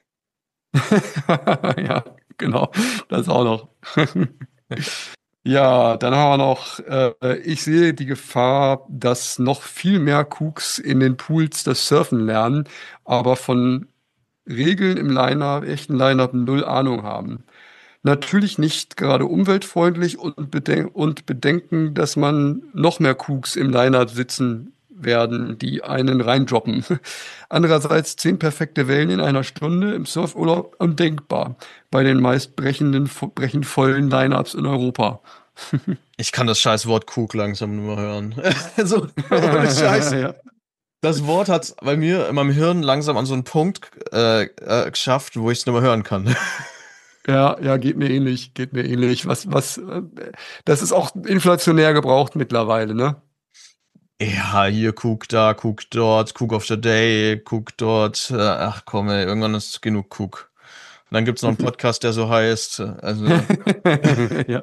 Ja, genau. Das auch noch. Ja, dann haben wir noch, äh, ich sehe die Gefahr, dass noch viel mehr Cooks in den Pools das Surfen lernen, aber von Regeln im Line-Up, echten Line-Up null Ahnung haben. Natürlich nicht gerade umweltfreundlich und, beden und bedenken, dass man noch mehr Cooks im Line-Up sitzen werden, die einen reindroppen. Andererseits zehn perfekte Wellen in einer Stunde im Surfurlaub undenkbar bei den meist brechenden, brechend vollen Line-Ups in Europa. Ich kann das scheiß Wort Cook langsam nur mehr hören. Also, ohne Scheiß. Ja, Das Wort hat bei mir in meinem Hirn langsam an so einen Punkt äh, äh, geschafft, wo ich es nicht mehr hören kann. ja, ja, geht mir ähnlich, geht mir ähnlich. Was, was, äh, das ist auch inflationär gebraucht mittlerweile, ne? Ja, hier Cook da, Cook dort, Cook of the Day, Cook dort. Äh, ach komm, ey, irgendwann ist genug Cook. dann gibt's noch einen Podcast, der so heißt. Also ja.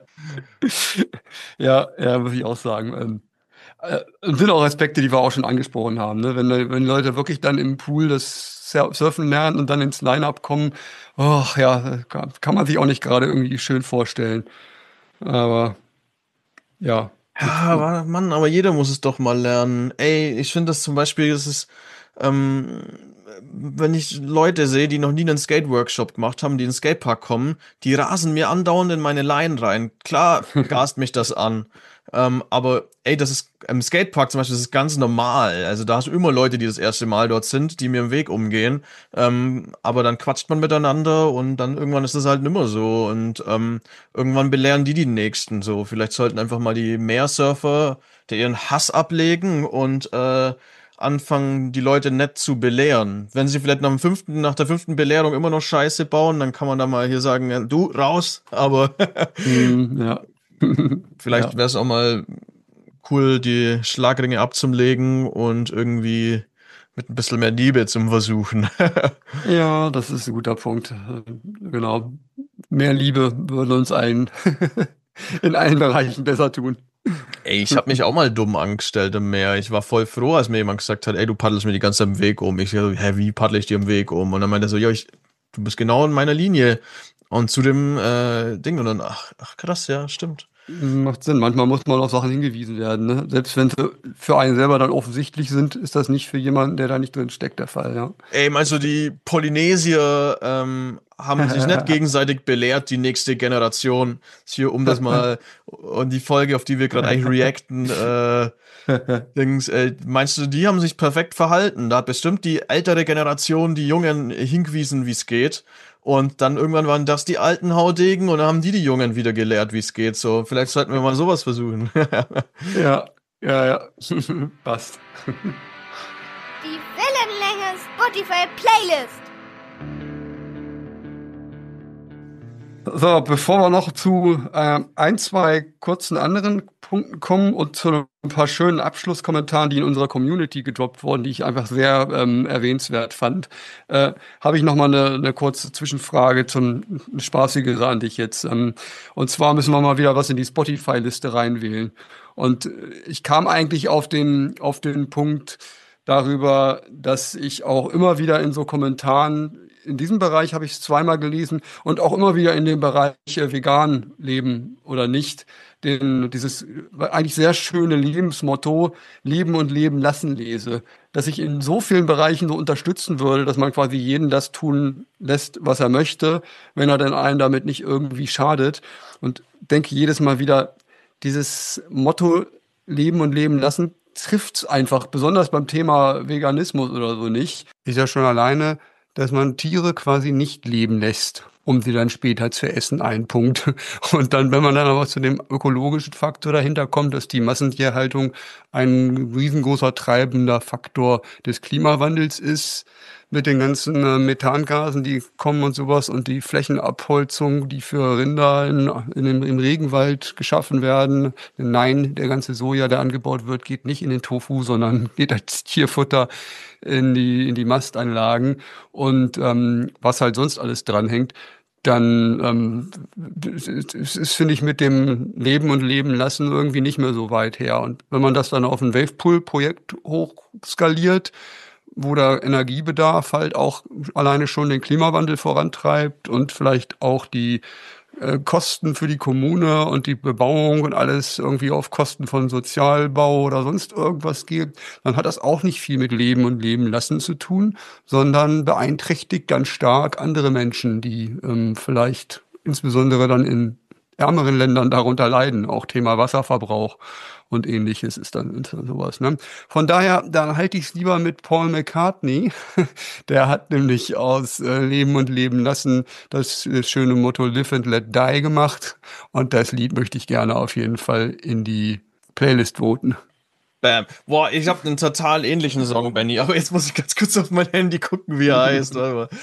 ja, ja, muss ich auch sagen. Ähm, äh, sind auch Aspekte, die wir auch schon angesprochen haben. Ne? Wenn, wenn Leute wirklich dann im Pool das Surfen lernen und dann ins Line-Up kommen, oh, ja, kann, kann man sich auch nicht gerade irgendwie schön vorstellen. Aber ja. Ja, aber Mann, aber jeder muss es doch mal lernen. Ey, ich finde das zum Beispiel, das ist, ähm, wenn ich Leute sehe, die noch nie einen Skate-Workshop gemacht haben, die in den Skatepark kommen, die rasen mir andauernd in meine Line rein. Klar, gast mich das an. Ähm, aber ey, das ist im Skatepark zum Beispiel, das ist ganz normal. Also da hast du immer Leute, die das erste Mal dort sind, die mir im Weg umgehen. Ähm, aber dann quatscht man miteinander und dann irgendwann ist das halt nimmer so. Und ähm, irgendwann belehren die die Nächsten so. Vielleicht sollten einfach mal die Meersurfer der ihren Hass ablegen und äh, anfangen, die Leute nett zu belehren. Wenn sie vielleicht nach dem fünften, nach der fünften Belehrung immer noch Scheiße bauen, dann kann man da mal hier sagen, ja, du raus. Aber Mm, ja. vielleicht ja. wäre es auch mal cool, die Schlagringe abzulegen und irgendwie mit ein bisschen mehr Liebe zum Versuchen. Ja, das ist ein guter Punkt. Äh, Genau. Mehr Liebe würde uns allen in allen Bereichen besser tun. Ey, ich habe mich auch mal dumm angestellt im Meer. Ich war voll froh, als mir jemand gesagt hat, ey, du paddelst mir die ganze Zeit im Weg um. Ich so, hä, wie paddle ich dir im Weg um? Und dann meinte er so, ja, ich, du bist genau in meiner Linie. Und zu dem äh, Ding. Und dann, ach, ach krass, ja, stimmt. Macht Sinn. Manchmal muss man auf Sachen hingewiesen werden. Ne? Selbst wenn sie für einen selber dann offensichtlich sind, ist das nicht für jemanden, der da nicht drin steckt, der Fall. Ja. Ey, meinst du, die Polynesier ähm, haben sich nicht gegenseitig belehrt, die nächste Generation? Hier, um das mal, und die Folge, auf die wir gerade eigentlich reacten, äh, Dings, äh, meinst du, die haben sich perfekt verhalten? Da hat bestimmt die ältere Generation die Jungen hingewiesen, wie es geht. Und dann irgendwann waren das die alten Haudegen und dann haben die die Jungen wieder gelehrt, wie es geht. So, vielleicht sollten wir mal sowas versuchen. ja, ja, ja. Passt. Die Wellenlänge Spotify Playlist. So, bevor wir noch zu äh, ein, zwei kurzen anderen Punkten kommen und zu ein paar schönen Abschlusskommentaren, die in unserer Community gedroppt wurden, die ich einfach sehr ähm, erwähnenswert fand, äh, habe ich noch mal eine, eine kurze Zwischenfrage zum Spaßigere an dich jetzt. Ähm, und zwar müssen wir mal wieder was in die Spotify-Liste reinwählen. Und äh, ich kam eigentlich auf den, auf den Punkt darüber, dass ich auch immer wieder in so Kommentaren in diesem Bereich habe ich es zweimal gelesen und auch immer wieder in dem Bereich äh, vegan leben oder nicht, den, dieses äh, eigentlich sehr schöne Lebensmotto Leben und Leben lassen lese, dass ich in so vielen Bereichen so unterstützen würde, dass man quasi jeden das tun lässt, was er möchte, wenn er denn einen damit nicht irgendwie schadet. Und denke jedes Mal wieder, dieses Motto Leben und Leben lassen trifft es einfach, besonders beim Thema Veganismus oder so nicht. Ist ja schon alleine, dass man Tiere quasi nicht leben lässt, um sie dann später zu essen, ein Punkt. Und dann, wenn man dann aber zu dem ökologischen Faktor dahinter kommt, dass die Massentierhaltung ein riesengroßer treibender Faktor des Klimawandels ist, mit den ganzen äh, Methangasen, die kommen und sowas und die Flächenabholzung, die für Rinder in, in dem, im Regenwald geschaffen werden. Nein, der ganze Soja, der angebaut wird, geht nicht in den Tofu, sondern geht als Tierfutter in die, in die Mastanlagen und ähm, was halt sonst alles dranhängt. Dann ähm, es ist, finde ich, mit dem Leben und Leben lassen irgendwie nicht mehr so weit her. Und wenn man das dann auf ein Wavepool-Projekt hochskaliert, wo der Energiebedarf halt auch alleine schon den Klimawandel vorantreibt und vielleicht auch die äh, Kosten für die Kommune und die Bebauung und alles irgendwie auf Kosten von Sozialbau oder sonst irgendwas geht, dann hat das auch nicht viel mit Leben und Leben lassen zu tun, sondern beeinträchtigt ganz stark andere Menschen, die ähm, vielleicht insbesondere dann in ärmeren Ländern darunter leiden. Auch Thema Wasserverbrauch und ähnliches ist dann sowas. Ne? Von daher, dann halte ich es lieber mit Paul McCartney. Der hat nämlich aus äh, Leben und Leben lassen das, das schöne Motto Live and Let Die gemacht. Und das Lied möchte ich gerne auf jeden Fall in die Playlist voten. Bam. Boah, ich habe einen total ähnlichen Song, Benny, aber jetzt muss ich ganz kurz auf mein Handy gucken, wie er heißt.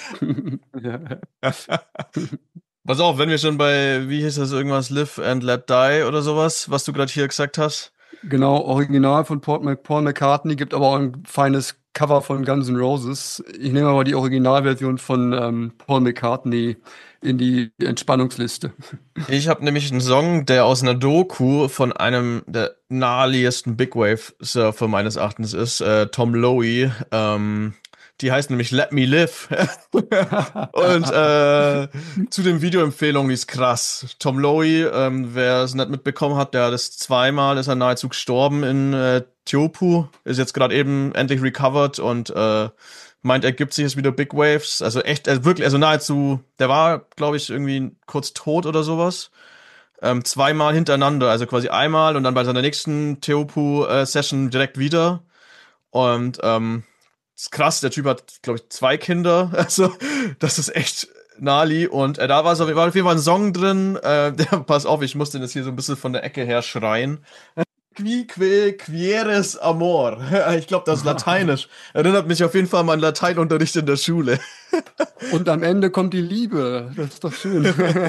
Pass auf, wenn wir schon bei, wie hieß das, irgendwas, Live and Let Die oder sowas, was du gerade hier gesagt hast. Genau, Original von Paul, Paul McCartney, gibt aber auch ein feines Cover von Guns N' Roses. Ich nehme aber die Originalversion von ähm, Paul McCartney in die Entspannungsliste. Ich habe nämlich einen Song, der aus einer Doku von einem der naheliegendsten Big Wave Surfer meines Erachtens ist, äh, Tom Lowy. Ähm, die heißt nämlich Let Me Live. Und äh, zu den Videoempfehlungen, die ist krass. Tom Lowy, ähm, wer es nicht mitbekommen hat, der hat es zweimal, ist er nahezu gestorben in äh, Teahupoo, ist jetzt gerade eben endlich recovered und äh, meint, er gibt sich jetzt wieder Big Waves. Also echt, also wirklich, also nahezu, der war, glaube ich, irgendwie kurz tot oder sowas. Ähm, zweimal hintereinander, also quasi einmal und dann bei seiner nächsten Teahupoo-Session direkt wieder. Und ähm, ist krass, der Typ hat, glaube ich, zwei Kinder. Also, das ist echt Nali. Und äh, da war, so, war auf jeden Fall ein Song drin. Äh, der, pass auf, ich muss den jetzt hier so ein bisschen von der Ecke her schreien. Qui que quieres amor. Ich glaube, das ist Lateinisch. Erinnert mich auf jeden Fall an meinen Lateinunterricht in der Schule. Und am Ende kommt die Liebe. Das ist doch schön.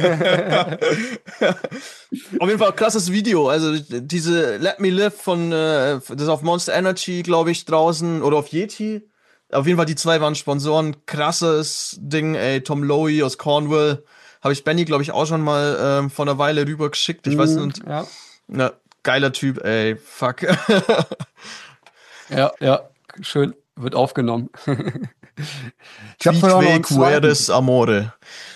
Auf jeden Fall ein krasses Video. Also diese Let Me Live von, äh, das ist auf Monster Energy, glaube ich, draußen. Oder auf Yeti. Auf jeden Fall, die zwei waren Sponsoren. Krasses Ding, ey. Tom Lowy aus Cornwall. Habe ich Benny, glaube ich, auch schon mal ähm, vor einer Weile rüber geschickt. Ich mm, weiß nicht. Ja. Na, geiler Typ, ey. Fuck. Ja, ja. Schön. Wird aufgenommen. Ich habe Quieres Amore.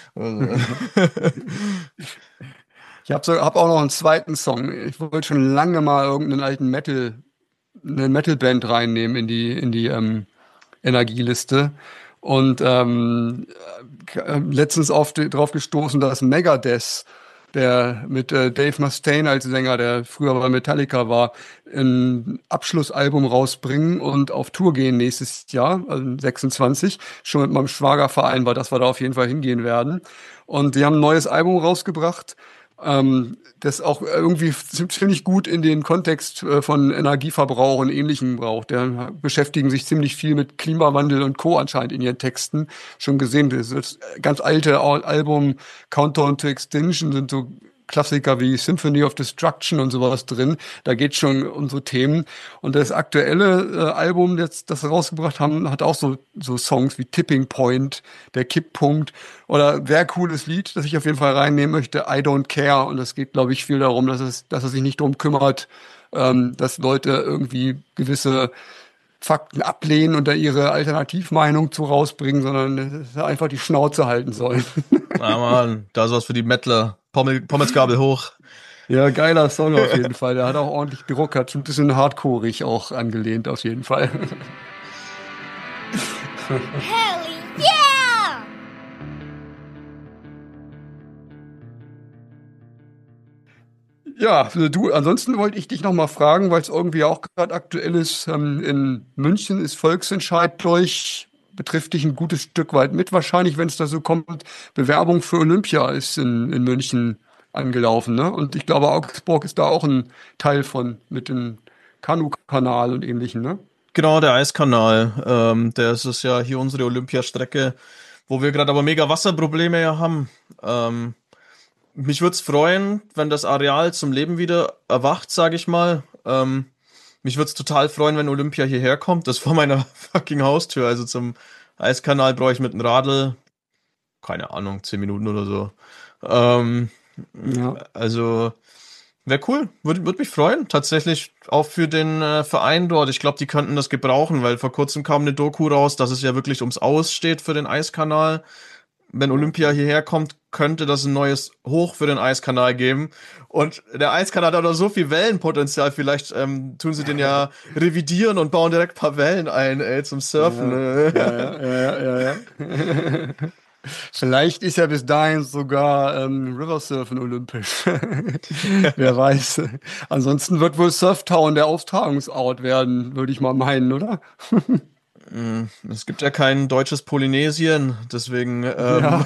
Ich habe so, hab auch noch einen zweiten Song. Ich wollte schon lange mal irgendeinen alten Metal, eine Metalband reinnehmen in die, in die ähm, Energieliste. Und ähm, äh, letztens auf, drauf gestoßen, dass Megadeth, der mit äh, Dave Mustaine als Sänger, der früher bei Metallica war, ein Abschlussalbum rausbringen und auf Tour gehen nächstes Jahr, also sechsundzwanzig, schon mit meinem Schwager vereinbart, dass wir da auf jeden Fall hingehen werden. Und die haben ein neues Album rausgebracht, ähm, das auch irgendwie ziemlich gut in den Kontext äh, von Energieverbrauch und Ähnlichem braucht. Der beschäftigen sich ziemlich viel mit Klimawandel und Co. anscheinend in ihren Texten. Schon gesehen, das ist ganz alte Album Countdown to Extinction sind so Klassiker wie Symphony of Destruction und sowas drin. Da geht schon um so Themen. Und das aktuelle äh, Album, das, das sie rausgebracht haben, hat auch so, so Songs wie Tipping Point, der Kipppunkt oder sehr cooles Lied, das ich auf jeden Fall reinnehmen möchte, I Don't Care. Und das geht, glaube ich, viel darum, dass es, dass er sich nicht darum kümmert, ähm, dass Leute irgendwie gewisse Fakten ablehnen und da ihre Alternativmeinung zu rausbringen, sondern dass sie einfach die Schnauze halten sollen. Ah, Mann, da ist was für die Mettler. Pommel, Pommelsgabel hoch. Ja, geiler Song auf jeden Fall. Der hat auch ordentlich Druck, hat schon ein bisschen hardcoreig auch angelehnt auf jeden Fall. Hell yeah! Ja, also du, ansonsten wollte ich dich noch mal fragen, weil es irgendwie auch gerade aktuell ist. Ähm, in München ist Volksentscheid durch, betrifft dich ein gutes Stück weit mit wahrscheinlich, wenn es da so kommt. Bewerbung für Olympia ist in, in München angelaufen, ne? Und ich glaube, Augsburg ist da auch ein Teil von, mit dem Kanu-Kanal und Ähnlichem, ne? Genau, der Eiskanal. Ähm, der ist es ja hier unsere Olympiastrecke, wo wir gerade aber mega Wasserprobleme ja haben. Ähm, mich würde es freuen, wenn das Areal zum Leben wieder erwacht, sage ich mal. Ähm, mich würde es total freuen, wenn Olympia hierher kommt. Das vor meiner fucking Haustür. Also zum Eiskanal brauche ich mit dem Radl, keine Ahnung, zehn Minuten oder so. Ähm, Ja. Also wäre cool, würde würd mich freuen, tatsächlich auch für den äh, Verein dort. Ich glaube, die könnten das gebrauchen, weil vor kurzem kam eine Doku raus, dass es ja wirklich ums Aus steht für den Eiskanal. Wenn Olympia hierher kommt, könnte das ein neues Hoch für den Eiskanal geben. Und der Eiskanal hat auch noch so viel Wellenpotenzial. Vielleicht ähm, tun sie den ja revidieren und bauen direkt ein paar Wellen ein, ey, zum Surfen. Ja, ja, ja, ja, ja. Vielleicht ist ja bis dahin sogar ähm, Riversurfen olympisch. Wer weiß. Ansonsten wird wohl Surftown der Austragungsort werden, würde ich mal meinen, oder? Es gibt ja kein deutsches Polynesien, deswegen ähm, Ja.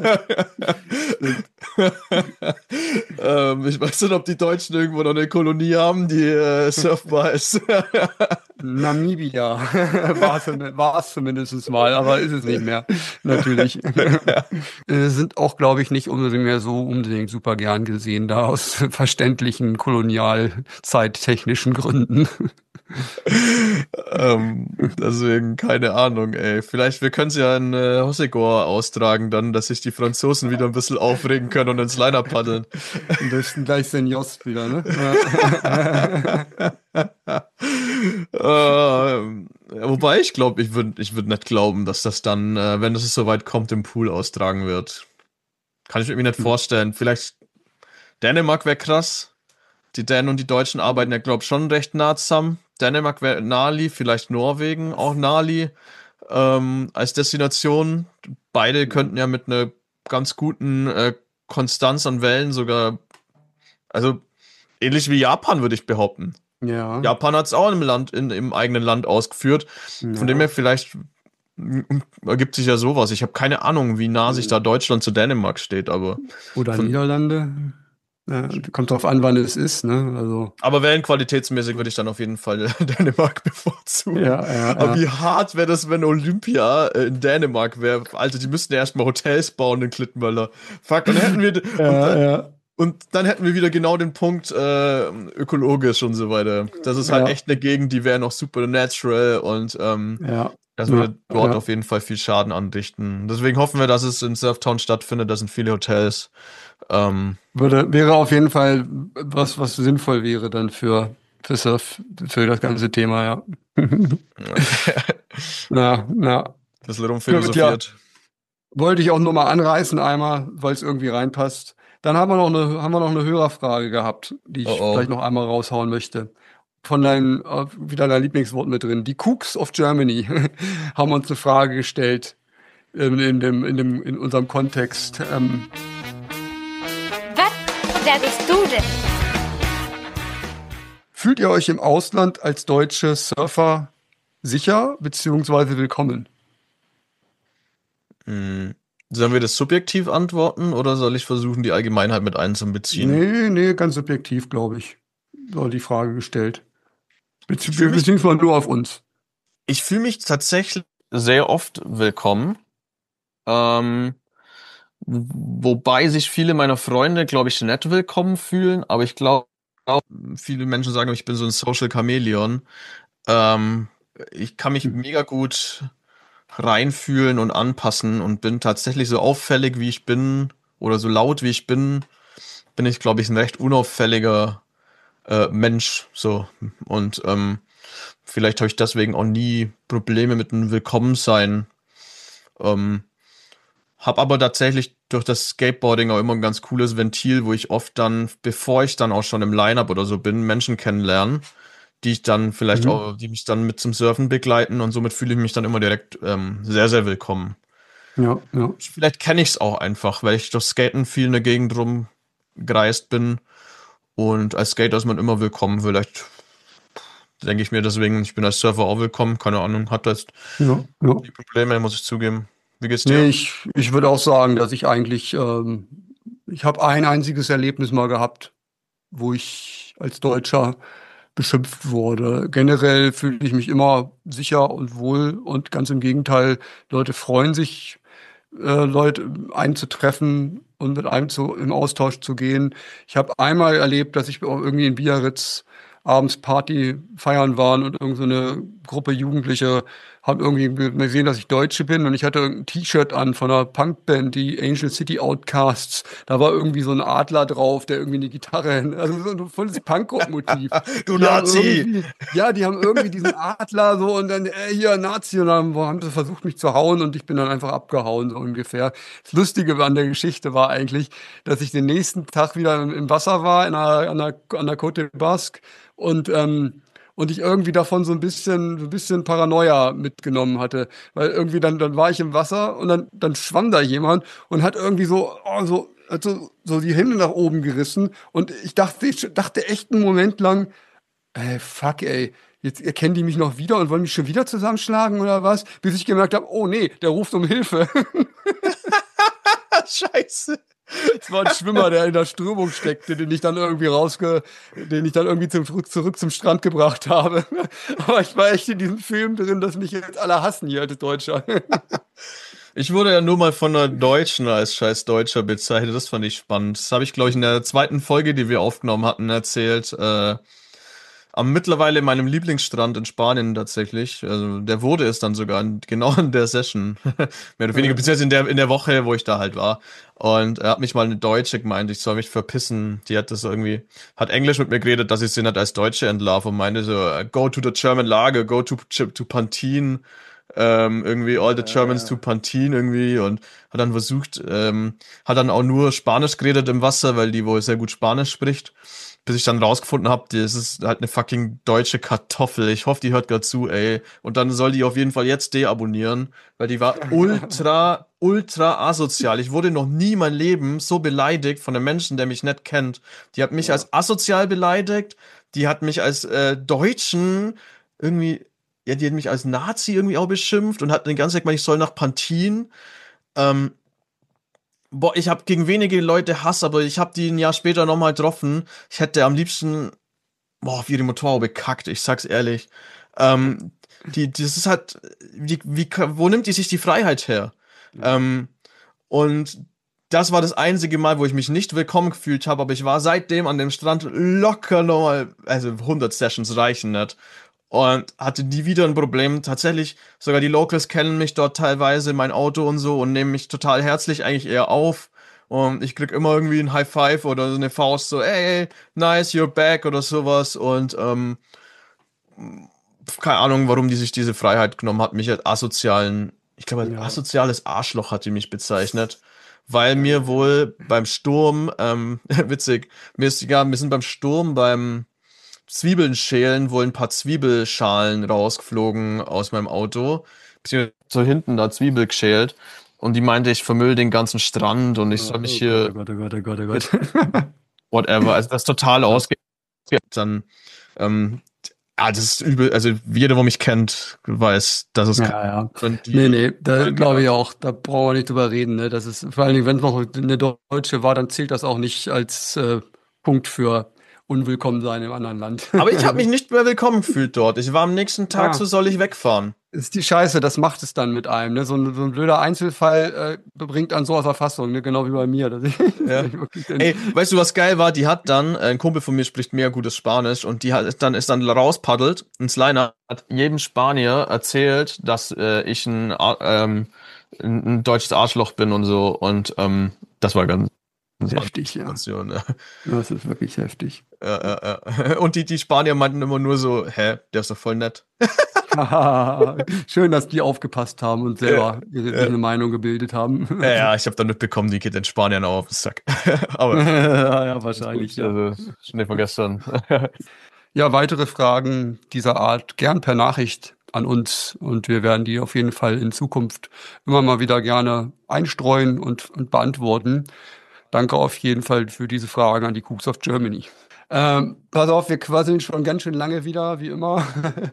ähm, ich weiß nicht, ob die Deutschen irgendwo noch eine Kolonie haben, die äh, surfbar ist. Namibia war es zumindest mal, aber ist es nicht mehr, natürlich. Äh, sind auch, glaube ich, nicht unbedingt mehr so unbedingt super gern gesehen, da aus verständlichen kolonialzeittechnischen Gründen. ähm, deswegen, keine Ahnung, ey. Vielleicht, wir können es ja in äh, Hossegor austragen dann, dass sich die Franzosen wieder ein bisschen aufregen können und ins Liner paddeln. Am besten gleich den Jost wieder, ne? ähm, wobei ich glaube, ich würde ich würd nicht glauben, dass das dann, äh, wenn es soweit kommt, im Pool austragen wird. Kann ich mir nicht vorstellen. Vielleicht Dänemark wäre krass. Die Dänen und die Deutschen arbeiten ja, glaube ich, schon recht nah zusammen. Dänemark wäre Nali, vielleicht Norwegen auch Nali ähm, als Destination. Beide könnten ja mit einer ganz guten äh, Konstanz an Wellen sogar, also ähnlich wie Japan, würde ich behaupten. Ja. Japan hat es auch im Land, in, im eigenen Land ausgeführt. Ja. Von dem her vielleicht ergibt sich ja sowas. Ich habe keine Ahnung, wie nah sich da Deutschland zu Dänemark steht, aber. Oder von, Niederlande. Ja, kommt drauf an, wann es ist, ne? Also. Aber wellenqualitätsmäßig würde ich dann auf jeden Fall Dänemark bevorzugen. Ja, ja, aber ja. wie hart wäre das, wenn Olympia äh, in Dänemark wäre? Alter, die müssten ja erstmal Hotels bauen in Klittenmöller. Fuck, dann hätten wir. ja, und, dann, ja. und dann hätten wir wieder genau den Punkt äh, ökologisch und so weiter. Das ist halt Ja. echt eine Gegend, die wäre noch super natural und ähm, Ja. das würde Ja, dort ja. auf jeden Fall viel Schaden anrichten. Deswegen hoffen wir, dass es in Surftown stattfindet. Da sind viele Hotels. Ähm, Würde, wäre auf jeden Fall was, was sinnvoll wäre dann für, für Surf, für das ganze Thema, ja. Na, na. bisschen rumphilosophiert. Wollte ich auch nur mal anreißen einmal, weil es irgendwie reinpasst. Dann haben wir noch eine, haben wir noch eine Hörerfrage gehabt, die ich Oh oh. vielleicht noch einmal raushauen möchte. Von deinem, äh, wieder dein Lieblingswort mit drin. Die Cooks of Germany haben uns eine Frage gestellt in, in, dem, in, dem, in unserem Kontext. Ähm, Was? Wer bist du denn? Fühlt ihr euch im Ausland als deutsche Surfer sicher bzw. willkommen? Hm. Sollen wir das subjektiv antworten oder soll ich versuchen, die Allgemeinheit mit einzubeziehen? Nee, nee, ganz subjektiv, glaube ich, war die Frage gestellt. Bezieh fühl mich- beziehungsweise nur auf uns. Ich fühle mich tatsächlich sehr oft willkommen. Ähm, wobei sich viele meiner Freunde, glaube ich, nicht willkommen fühlen, aber ich glaube, viele Menschen sagen, ich bin so ein Social Chameleon. Ähm, ich kann mich Hm. mega gut reinfühlen und anpassen und bin tatsächlich so auffällig, wie ich bin oder so laut, wie ich bin, bin ich, glaube ich, ein recht unauffälliger äh, Mensch. So. Und ähm, vielleicht habe ich deswegen auch nie Probleme mit einem Willkommensein. Ähm, hab aber tatsächlich durch das Skateboarding auch immer ein ganz cooles Ventil, wo ich oft dann, bevor ich dann auch schon im Line-Up oder so bin, Menschen kennenlerne, die ich dann vielleicht Mhm. auch, die mich dann mit zum Surfen begleiten und somit fühle ich mich dann immer direkt ähm, sehr, sehr willkommen. Ja, ja. Vielleicht kenne ich es auch einfach, weil ich durch Skaten viel in der Gegend rumgereist bin und als Skater ist man immer willkommen. Vielleicht denke ich mir deswegen, ich bin als Surfer auch willkommen, keine Ahnung, hat das Ja, ja. die Probleme, muss ich zugeben. Wie geht's dir? Nee, ich, ich würde auch sagen, dass ich eigentlich, ähm, ich habe ein einziges Erlebnis mal gehabt, wo ich als Deutscher beschimpft wurde. Generell fühle ich mich immer sicher und wohl und ganz im Gegenteil, Leute freuen sich, äh, Leute einzutreffen und mit einem zu, im Austausch zu gehen. Ich habe einmal erlebt, dass ich auch irgendwie in Biarritz abends Party feiern waren und irgend so eine Gruppe Jugendliche haben irgendwie gesehen, dass ich Deutsche bin und ich hatte ein T-Shirt an von einer Punkband, die Angel City Outcasts. Da war irgendwie so ein Adler drauf, der irgendwie eine Gitarre, also so ein volles Punkrock-Motiv. Du Die haben Nazi! irgendwie- Ja, die haben irgendwie diesen Adler so und dann, äh, hier, Nazi, und dann haben sie versucht, mich zu hauen und ich bin dann einfach abgehauen, so ungefähr. Das Lustige an der Geschichte war eigentlich, dass ich den nächsten Tag wieder im im Wasser war, in einer, an der, an der Côte de Basque und, ähm, und ich irgendwie davon so ein bisschen, so ein bisschen Paranoia mitgenommen hatte. Weil irgendwie dann, dann war ich im Wasser und dann, dann schwamm da jemand und hat irgendwie so, oh, so, hat so, so die Hände nach oben gerissen. Und ich dachte, ich dachte echt einen Moment lang, ey, fuck, ey, jetzt erkennen die mich noch wieder und wollen mich schon wieder zusammenschlagen oder was? Bis ich gemerkt habe, oh nee, der ruft um Hilfe. Scheiße. Es war ein Schwimmer, der in der Strömung steckte, den ich dann irgendwie rausge, den ich dann irgendwie zum, zurück zum Strand gebracht habe. Aber ich war echt in diesem Film drin, dass mich jetzt alle hassen hier als Deutscher. Ich wurde ja nur mal von einer Deutschen als scheiß Deutscher bezeichnet. Das fand ich spannend. Das habe ich, glaube ich, in der zweiten Folge, die wir aufgenommen hatten, erzählt. Äh, am mittlerweile meinem Lieblingsstrand in Spanien tatsächlich. Also der wurde es dann sogar in, genau in der Session. Mehr oder weniger, bis jetzt in der, in der Woche, wo ich da halt war. Und er hat mich mal eine Deutsche gemeint, ich soll mich verpissen. Die hat das irgendwie, hat Englisch mit mir geredet, dass ich sie nicht als Deutsche entlarve und meinte so, go to the German Lager, go to, to Pantin. Ähm, irgendwie all the Germans to Pantin irgendwie und hat dann versucht, ähm, hat dann auch nur Spanisch geredet im Wasser, weil die wohl sehr gut Spanisch spricht, bis ich dann rausgefunden habe, das ist halt eine fucking deutsche Kartoffel. Ich hoffe, die hört gerade zu, ey. Und dann soll die auf jeden Fall jetzt deabonnieren, weil die war ultra, ultra asozial. Ich wurde noch nie in meinem Leben so beleidigt von einem Menschen, der mich nicht kennt. Die hat mich ja. als asozial beleidigt, die hat mich als äh, Deutschen irgendwie ja, die hat mich als Nazi irgendwie auch beschimpft und hat die ganze Zeit gemeint, ich soll nach Pantin. Ähm, boah, ich habe gegen wenige Leute Hass, aber ich habe die ein Jahr später nochmal getroffen. Ich hätte am liebsten, boah, auf ihre Motorhaube bekackt, ich sag's ehrlich. Ähm, die, das ist halt, die, wie, wo nimmt die sich die Freiheit her? Ja. Ähm, und das war das einzige Mal, wo ich mich nicht willkommen gefühlt habe, aber ich war seitdem an dem Strand locker nochmal, also hundert Sessions reichen nicht. Und hatte nie wieder ein Problem. Tatsächlich, sogar die Locals kennen mich dort teilweise, mein Auto und so, und nehmen mich total herzlich eigentlich eher auf. Und ich krieg immer irgendwie ein High Five oder so eine Faust, so, hey, nice, you're back oder sowas. Und ähm, keine Ahnung, warum die sich diese Freiheit genommen hat, mich als asozialen, ich glaube, als ja. asoziales Arschloch hat die mich bezeichnet. Weil mir wohl beim Sturm, ähm, witzig, mir ist egal, wir sind beim Sturm beim Zwiebeln schälen, wohl ein paar Zwiebelschalen rausgeflogen aus meinem Auto. Beziehungsweise so hinten da Zwiebel geschält. Und die meinte, ich vermüll den ganzen Strand und ich soll mich hier. Oh Gott, oh Gott, oh Gott, oh Gott. Oh Gott. Whatever. Also das total ausgeht. Dann, ähm, ah, das ist übel. Also jeder, der mich kennt, weiß, dass es. Ja, ja. Nee, nee, da glaube ich auch, da brauchen wir nicht drüber reden. Ne? Das ist, vor allen Dingen, wenn es noch eine Deutsche war, dann zählt das auch nicht als äh, Punkt für unwillkommen sein im anderen Land. Aber ich habe mich nicht mehr willkommen gefühlt dort. Ich war am nächsten Tag, ah. so soll ich wegfahren. Ist die Scheiße, das macht es dann mit einem. Ne? So, ein, so ein blöder Einzelfall äh, bringt an so aus der Fassung, ne? Genau wie bei mir. Dass ich, ja. Ey, weißt du, was geil war? Die hat dann, äh, ein Kumpel von mir spricht mega gutes Spanisch und die hat dann ist dann rauspaddelt ins Liner, hat jedem Spanier erzählt, dass äh, ich ein, ähm, ein deutsches Arschloch bin und so. Und ähm, das war ganz heftig, ja. ja. Das ist wirklich heftig. Ja, ja, ja. Und die, die Spanier meinten immer nur so, hä, der ist doch voll nett. Schön, dass die aufgepasst haben und selber ja, ihre, ja. eine Meinung gebildet haben. Ja, ja, ich habe dann mitbekommen, die geht den Spaniern auch auf den Sack. Aber ja, ja, wahrscheinlich. Ja. Also, Schnee von gestern. Ja, weitere Fragen dieser Art gern per Nachricht an uns und wir werden die auf jeden Fall in Zukunft immer mal wieder gerne einstreuen und, und beantworten. Danke auf jeden Fall für diese Fragen an die Cooks of Germany. Ähm, pass auf, wir quasseln schon ganz schön lange wieder, wie immer.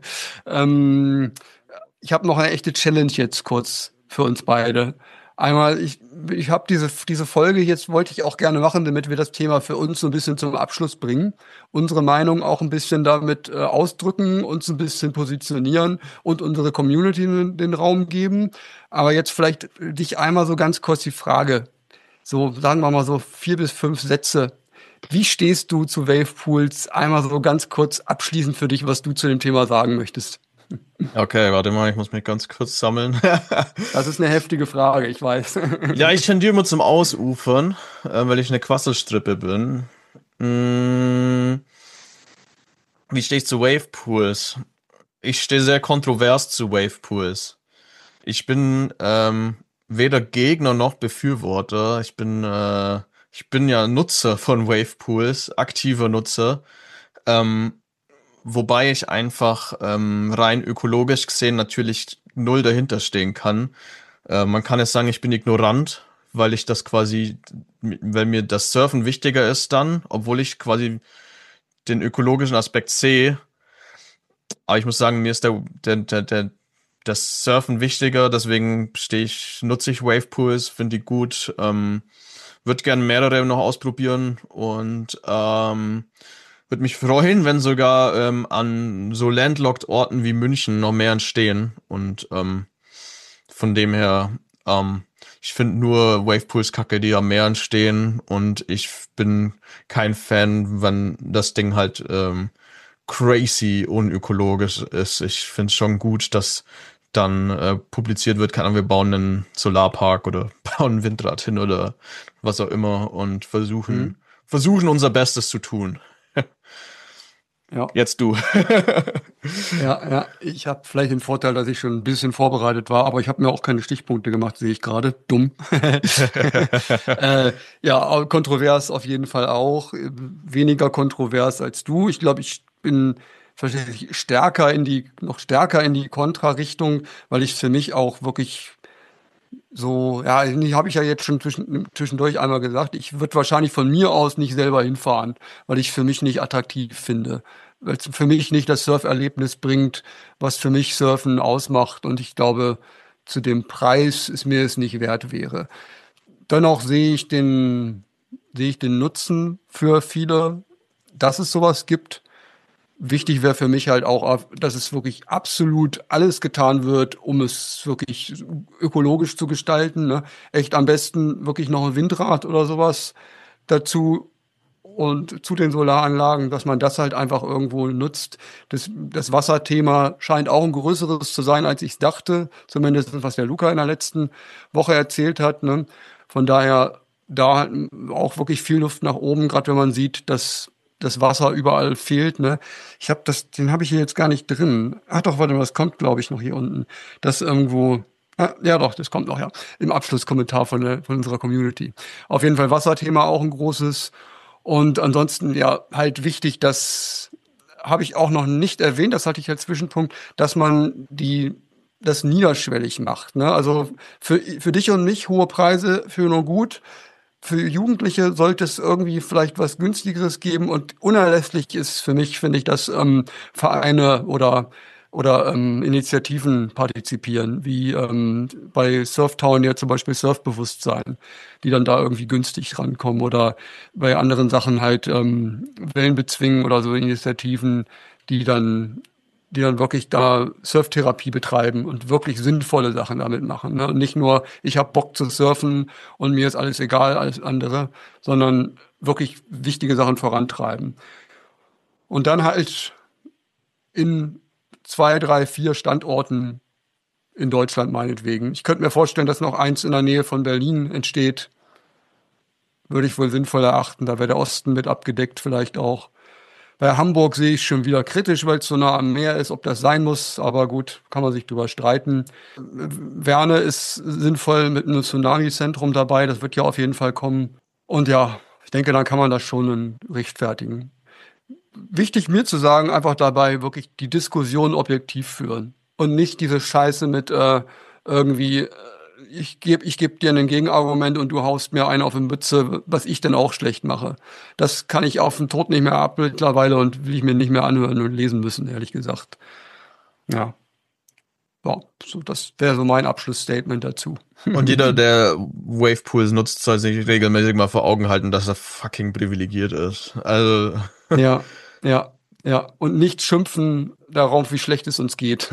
ähm, ich habe noch eine echte Challenge jetzt kurz für uns beide. Einmal, ich, ich habe diese, diese Folge jetzt, wollte ich auch gerne machen, damit wir das Thema für uns so ein bisschen zum Abschluss bringen. Unsere Meinung auch ein bisschen damit äh, ausdrücken, uns ein bisschen positionieren und unsere Community den, den Raum geben. Aber jetzt vielleicht dich einmal so ganz kurz die Frage, so sagen wir mal so vier bis fünf Sätze. Wie stehst du zu Wavepools? Einmal so ganz kurz abschließend für dich, was du zu dem Thema sagen möchtest. Okay, warte mal, ich muss mich ganz kurz sammeln. Das ist eine heftige Frage, ich weiß. Ja, ich tendiere immer zum Ausufern, äh, weil ich eine Quasselstrippe bin. Hm. Wie stehe ich zu Wavepools? Ich stehe sehr kontrovers zu Wavepools. Ich bin ähm, weder Gegner noch Befürworter. Ich bin äh, ich bin ja Nutzer von Wavepools, aktiver Nutzer. Ähm, wobei ich einfach ähm, rein ökologisch gesehen natürlich null dahinter stehen kann. Äh, man kann jetzt sagen, ich bin ignorant, weil ich das quasi, weil mir das Surfen wichtiger ist dann, obwohl ich quasi den ökologischen Aspekt sehe. Aber ich muss sagen, mir ist der, der, der, der das Surfen wichtiger, deswegen stehe ich, nutze ich Wavepools, finde die gut, ähm, würde gerne mehrere noch ausprobieren und ähm, würde mich freuen, wenn sogar ähm, an so landlocked Orten wie München noch mehr entstehen und ähm, von dem her, ähm, ich finde nur Wavepools kacke, die am Meer entstehen und ich bin kein Fan, wenn das Ding halt ähm, crazy unökologisch ist. Ich finde es schon gut, dass dann äh, publiziert wird, keine Ahnung, wir bauen einen Solarpark oder bauen ein Windrad hin oder was auch immer und versuchen, Mhm. versuchen unser Bestes zu tun. Ja. Jetzt du. Ja, ja, ich habe vielleicht den Vorteil, dass ich schon ein bisschen vorbereitet war, aber ich habe mir auch keine Stichpunkte gemacht, sehe ich gerade. Dumm. äh, ja, aber kontrovers auf jeden Fall auch. Weniger kontrovers als du. Ich glaube, ich bin tatsächlich stärker in die, noch stärker in die Kontra-Richtung, weil ich für mich auch wirklich so, ja, habe ich ja jetzt schon zwischen, zwischendurch einmal gesagt, ich würde wahrscheinlich von mir aus nicht selber hinfahren, weil ich für mich nicht attraktiv finde. Weil es für mich nicht das Surferlebnis bringt, was für mich Surfen ausmacht. Und ich glaube, zu dem Preis es mir es nicht wert wäre. Dennoch sehe ich den, sehe ich den Nutzen für viele, dass es sowas gibt. Wichtig wäre für mich halt auch, dass es wirklich absolut alles getan wird, um es wirklich ökologisch zu gestalten. Ne? Echt am besten wirklich noch ein Windrad oder sowas dazu und zu den Solaranlagen, dass man das halt einfach irgendwo nutzt. Das, das Wasserthema scheint auch ein größeres zu sein, als ich dachte. Zumindest was der Luca in der letzten Woche erzählt hat. Ne? Von daher da auch wirklich viel Luft nach oben, gerade wenn man sieht, dass das Wasser überall fehlt. Ne? Ich habe das, den habe ich hier jetzt gar nicht drin. Ach doch, warte mal, das kommt, glaube ich, noch hier unten. Das irgendwo. Ah, ja, doch, das kommt noch, ja. Im Abschlusskommentar von, der, von unserer Community. Auf jeden Fall Wasserthema auch ein großes. Und ansonsten, ja, halt wichtig, das habe ich auch noch nicht erwähnt, das hatte ich als Zwischenpunkt, dass man die, das niederschwellig macht. Ne? Also für, für dich und mich hohe Preise für nur gut. Für Jugendliche sollte es irgendwie vielleicht was Günstigeres geben und unerlässlich ist für mich, finde ich, dass ähm, Vereine oder oder ähm, Initiativen partizipieren, wie ähm, bei Surftown ja zum Beispiel Surfbewusstsein, die dann da irgendwie günstig rankommen oder bei anderen Sachen halt ähm, Wellen bezwingen oder so Initiativen, die dann die dann wirklich da Surftherapie betreiben und wirklich sinnvolle Sachen damit machen. Ne? Und nicht nur, ich habe Bock zu surfen und mir ist alles egal, alles andere, sondern wirklich wichtige Sachen vorantreiben. Und dann halt in zwei, drei, vier Standorten in Deutschland meinetwegen. Ich könnte mir vorstellen, dass noch eins in der Nähe von Berlin entsteht. Würde ich wohl sinnvoll erachten. Da wäre der Osten mit abgedeckt vielleicht auch. Bei Hamburg sehe ich schon wieder kritisch, weil es so nah am Meer ist, ob das sein muss. Aber gut, kann man sich drüber streiten. Werne ist sinnvoll mit einem Tsunami-Zentrum dabei. Das wird ja auf jeden Fall kommen. Und ja, ich denke, dann kann man das schon rechtfertigen. Wichtig mir zu sagen, einfach dabei wirklich die Diskussion objektiv führen. Und nicht diese Scheiße mit äh, irgendwie, äh, ich gebe ich geb dir ein Gegenargument und du haust mir einen auf die Mütze, was ich denn auch schlecht mache. Das kann ich auf den Tod nicht mehr ab mittlerweile und will ich mir nicht mehr anhören und lesen müssen, ehrlich gesagt. Ja. Ja, so, das wäre so mein Abschlussstatement dazu. Und jeder, der Wavepools nutzt, soll sich regelmäßig mal vor Augen halten, dass er fucking privilegiert ist. Also. Ja, ja, ja. Und nicht schimpfen darauf, wie schlecht es uns geht.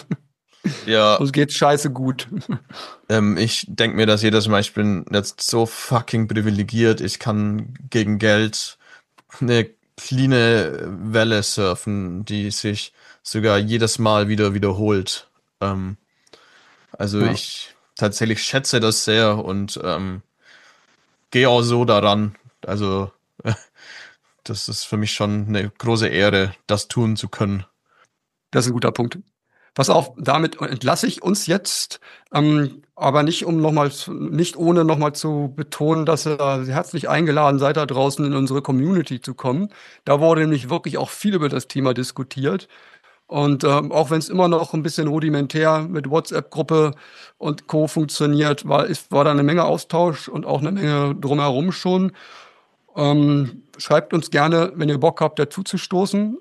Ja. Uns geht's scheiße gut. Ähm, ich denke mir das jedes Mal, ich bin jetzt so fucking privilegiert, ich kann gegen Geld eine cleane Welle surfen, die sich sogar jedes Mal wieder wiederholt. Ähm, also Ja. ich tatsächlich schätze das sehr und ähm, gehe auch so daran. Also das ist für mich schon eine große Ehre, das tun zu können. Das ist ein guter Punkt. Pass auf, damit entlasse ich uns jetzt, ähm, aber nicht um noch mal, nicht ohne nochmal zu betonen, dass ihr herzlich eingeladen seid, da draußen in unsere Community zu kommen. Da wurde nämlich wirklich auch viel über das Thema diskutiert. Und ähm, auch wenn es immer noch ein bisschen rudimentär mit WhatsApp-Gruppe und Co. funktioniert, war, ist, war da eine Menge Austausch und auch eine Menge drumherum schon. Ähm, schreibt uns gerne, wenn ihr Bock habt, dazu zu stoßen.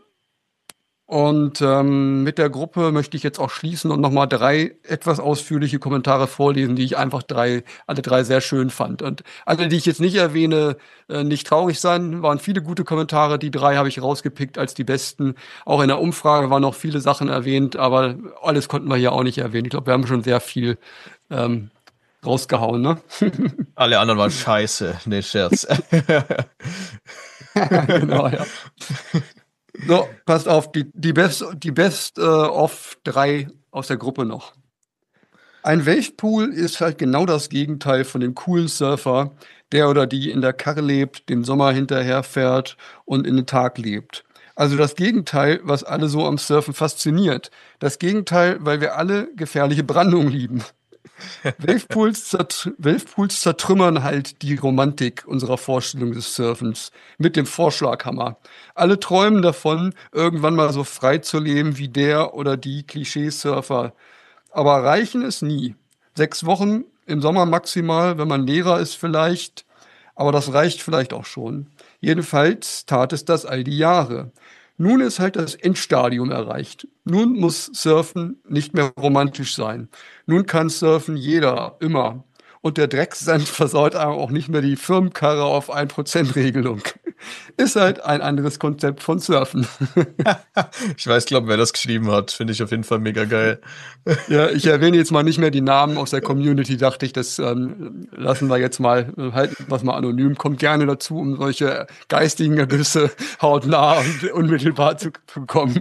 Und ähm, mit der Gruppe möchte ich jetzt auch schließen und nochmal drei etwas ausführliche Kommentare vorlesen, die ich einfach drei, alle drei sehr schön fand. Und alle, die ich jetzt nicht erwähne, äh, nicht traurig sein, waren viele gute Kommentare. Die drei habe ich rausgepickt als die besten. Auch in der Umfrage waren noch viele Sachen erwähnt, aber alles konnten wir hier auch nicht erwähnen. Ich glaube, wir haben schon sehr viel ähm, rausgehauen, ne? Alle anderen waren scheiße. Nee, Scherz. Genau, ja. So, passt auf, die, die Best, die Best äh, of drei aus der Gruppe noch. Ein Wavepool ist halt genau das Gegenteil von dem coolen Surfer, der oder die in der Karre lebt, dem Sommer hinterherfährt und in den Tag lebt. Also das Gegenteil, was alle so am Surfen fasziniert. Das Gegenteil, weil wir alle gefährliche Brandung lieben. Wavepools, zert Wavepools zertrümmern halt die Romantik unserer Vorstellung des Surfens mit dem Vorschlaghammer. Alle träumen davon, irgendwann mal so frei zu leben wie der oder die Klischee-Surfer. Aber reichen es nie. Sechs Wochen im Sommer maximal, wenn man Lehrer ist vielleicht. Aber das reicht vielleicht auch schon. Jedenfalls tat es das all die Jahre. Nun ist halt das Endstadium erreicht. Nun muss Surfen nicht mehr romantisch sein. Nun kann surfen jeder, immer. Und der Drecksand versaut einem auch nicht mehr die Firmenkarre auf ein Prozent Regelung. Ist halt ein anderes Konzept von Surfen. Ich weiß, glaube, wer das geschrieben hat. Finde ich auf jeden Fall mega geil. Ja, ich erwähne jetzt mal nicht mehr die Namen aus der Community, dachte ich, das ähm, lassen wir jetzt mal, halten wir es mal anonym. Kommt gerne dazu, um solche geistigen Ergüsse hautnah und unmittelbar zu bekommen.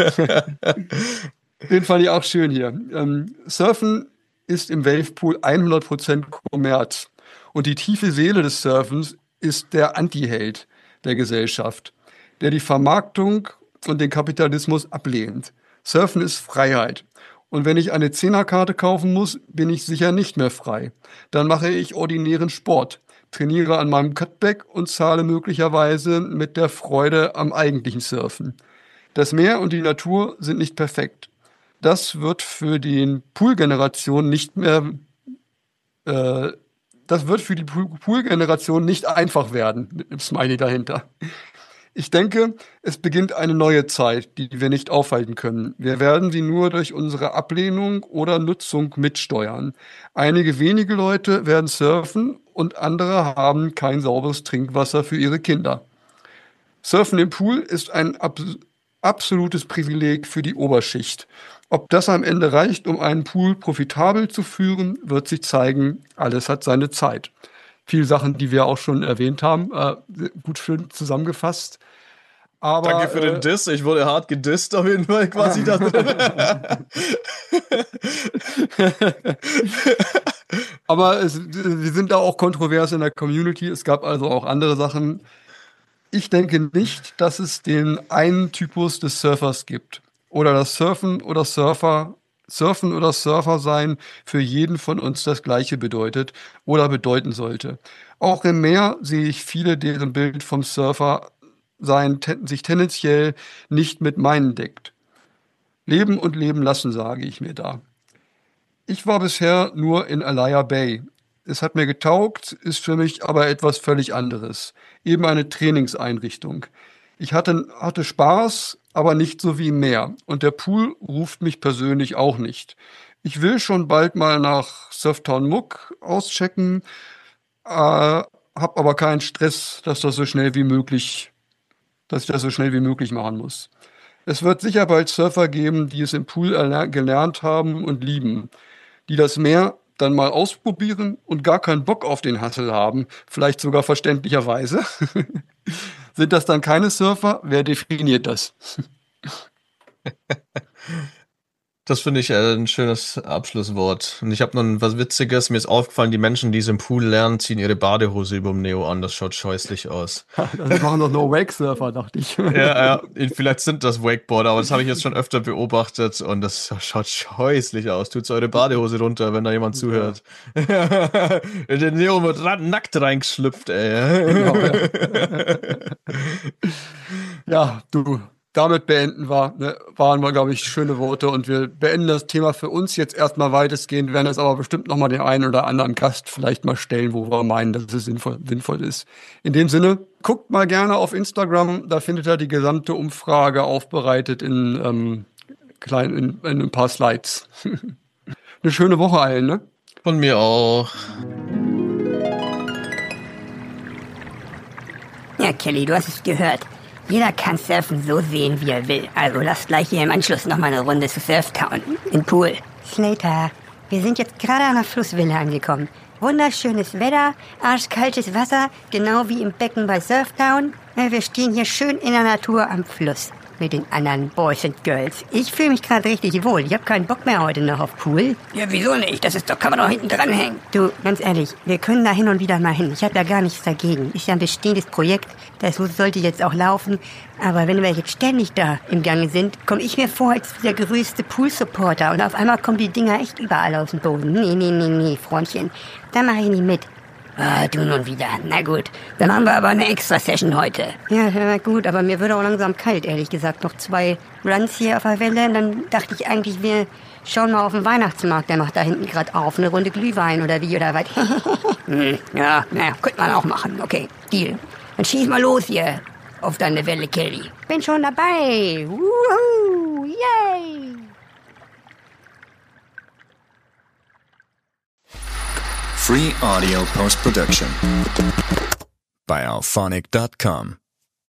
Den fand ich auch schön hier. Ähm, Surfen ist im Wavepool hundert Prozent Kommerz. Und die tiefe Seele des Surfens ist der Anti-Held der Gesellschaft, der die Vermarktung und den Kapitalismus ablehnt. Surfen ist Freiheit. Und wenn ich eine Zehnerkarte kaufen muss, bin ich sicher nicht mehr frei. Dann mache ich ordinären Sport, trainiere an meinem Cutback und zahle möglicherweise mit der Freude am eigentlichen Surfen. Das Meer und die Natur sind nicht perfekt. Das wird für die Pool-Generation nicht mehr, äh, das wird für die Pool-Generation nicht einfach werden, mit einem Smiley dahinter. Ich denke, es beginnt eine neue Zeit, die wir nicht aufhalten können. Wir werden sie nur durch unsere Ablehnung oder Nutzung mitsteuern. Einige wenige Leute werden surfen und andere haben kein sauberes Trinkwasser für ihre Kinder. Surfen im Pool ist ein abs- absolutes Privileg für die Oberschicht. Ob das am Ende reicht, um einen Pool profitabel zu führen, wird sich zeigen. Alles hat seine Zeit. Viele Sachen, die wir auch schon erwähnt haben, äh, gut schön zusammengefasst. Aber, Danke für äh, den Diss. Ich wurde hart gedisst auf jeden Fall quasi da drin. Aber es, wir sind da auch kontrovers in der Community. Es gab also auch andere Sachen. Ich denke nicht, dass es den einen Typus des Surfers gibt. Oder das Surfen oder Surfer, Surfen oder Surfer sein für jeden von uns das Gleiche bedeutet oder bedeuten sollte. Auch im Meer sehe ich viele, deren Bild vom Surfer sein ten, sich tendenziell nicht mit meinen deckt. Leben und leben lassen, sage ich mir da. Ich war bisher nur in Alaya Bay. Es hat mir getaugt, ist für mich aber etwas völlig anderes. Eben eine Trainingseinrichtung. Ich hatte, hatte Spaß, aber nicht so wie im Meer. Und der Pool ruft mich persönlich auch nicht. Ich will schon bald mal nach Surftown Muck auschecken, äh, habe aber keinen Stress, dass das so schnell wie möglich, dass ich das so schnell wie möglich machen muss. Es wird sicher bald Surfer geben, die es im Pool erler- gelernt haben und lieben, die das Meer dann mal ausprobieren und gar keinen Bock auf den Hassel haben, vielleicht sogar verständlicherweise. Sind das dann keine Surfer? Wer definiert das? Das finde ich äh, ein schönes Abschlusswort. Und ich habe noch ein, was Witziges. Mir ist aufgefallen, die Menschen, die es im Pool lernen, ziehen ihre Badehose über dem Neo an. Das schaut scheußlich aus. Das machen doch nur Wake-Surfer, dachte ich. Ja, ja, vielleicht sind das Wakeboarder, aber das habe ich jetzt schon öfter beobachtet und das schaut scheußlich aus. Tut's eure Badehose runter, wenn da jemand zuhört. Ja. Der Neo wird ra- nackt reingeschlüpft, ey. Genau, ja. Ja, du, damit beenden wir, ne, waren wir, glaube ich, schöne Worte und wir beenden das Thema für uns jetzt erstmal weitestgehend, werden jetzt aber bestimmt nochmal den einen oder anderen Gast vielleicht mal stellen, wo wir meinen, dass es sinnvoll, sinnvoll ist. In dem Sinne, guckt mal gerne auf Instagram, da findet ihr die gesamte Umfrage aufbereitet in, ähm, klein, in, in ein paar Slides. Eine schöne Woche allen, ne? Von mir auch. Ja, Kelly, du hast es gehört. Jeder kann Surfen so sehen, wie er will. Also lass gleich hier im Anschluss nochmal eine Runde zu Surftown im Pool. Slater, wir sind jetzt gerade an der Flussvilla angekommen. Wunderschönes Wetter, arschkaltes Wasser, genau wie im Becken bei Surftown. Wir stehen hier schön in der Natur am Fluss. mit den anderen Boys and Girls. Ich fühle mich gerade richtig wohl. Ich habe keinen Bock mehr heute noch auf Pool. Ja, wieso nicht? Das ist doch, kann man doch hinten dranhängen. Du, ganz ehrlich, wir können da hin und wieder mal hin. Ich habe da gar nichts dagegen. Ist ja ein bestehendes Projekt. Das sollte jetzt auch laufen. Aber wenn wir jetzt ständig da im Gange sind, komme ich mir vor als der größte Pool-Supporter. Und auf einmal kommen die Dinger echt überall aus dem Boden. Nee, nee, nee, nee, Freundchen. Da mache ich nicht mit. Ah, du nun wieder. Na gut, dann haben wir aber eine Extra-Session heute. Ja, na gut, aber mir würde auch langsam kalt, ehrlich gesagt. Noch zwei Runs hier auf der Welle. Und dann dachte ich eigentlich, wir schauen mal auf den Weihnachtsmarkt. Der macht da hinten gerade auf. Eine Runde Glühwein oder wie oder was. hm, ja, naja, könnte man auch machen. Okay, Deal. Dann schieß mal los hier auf deine Welle, Kelly. Bin schon dabei. Wuhu, yay! Free audio post-production by alphonic dot com.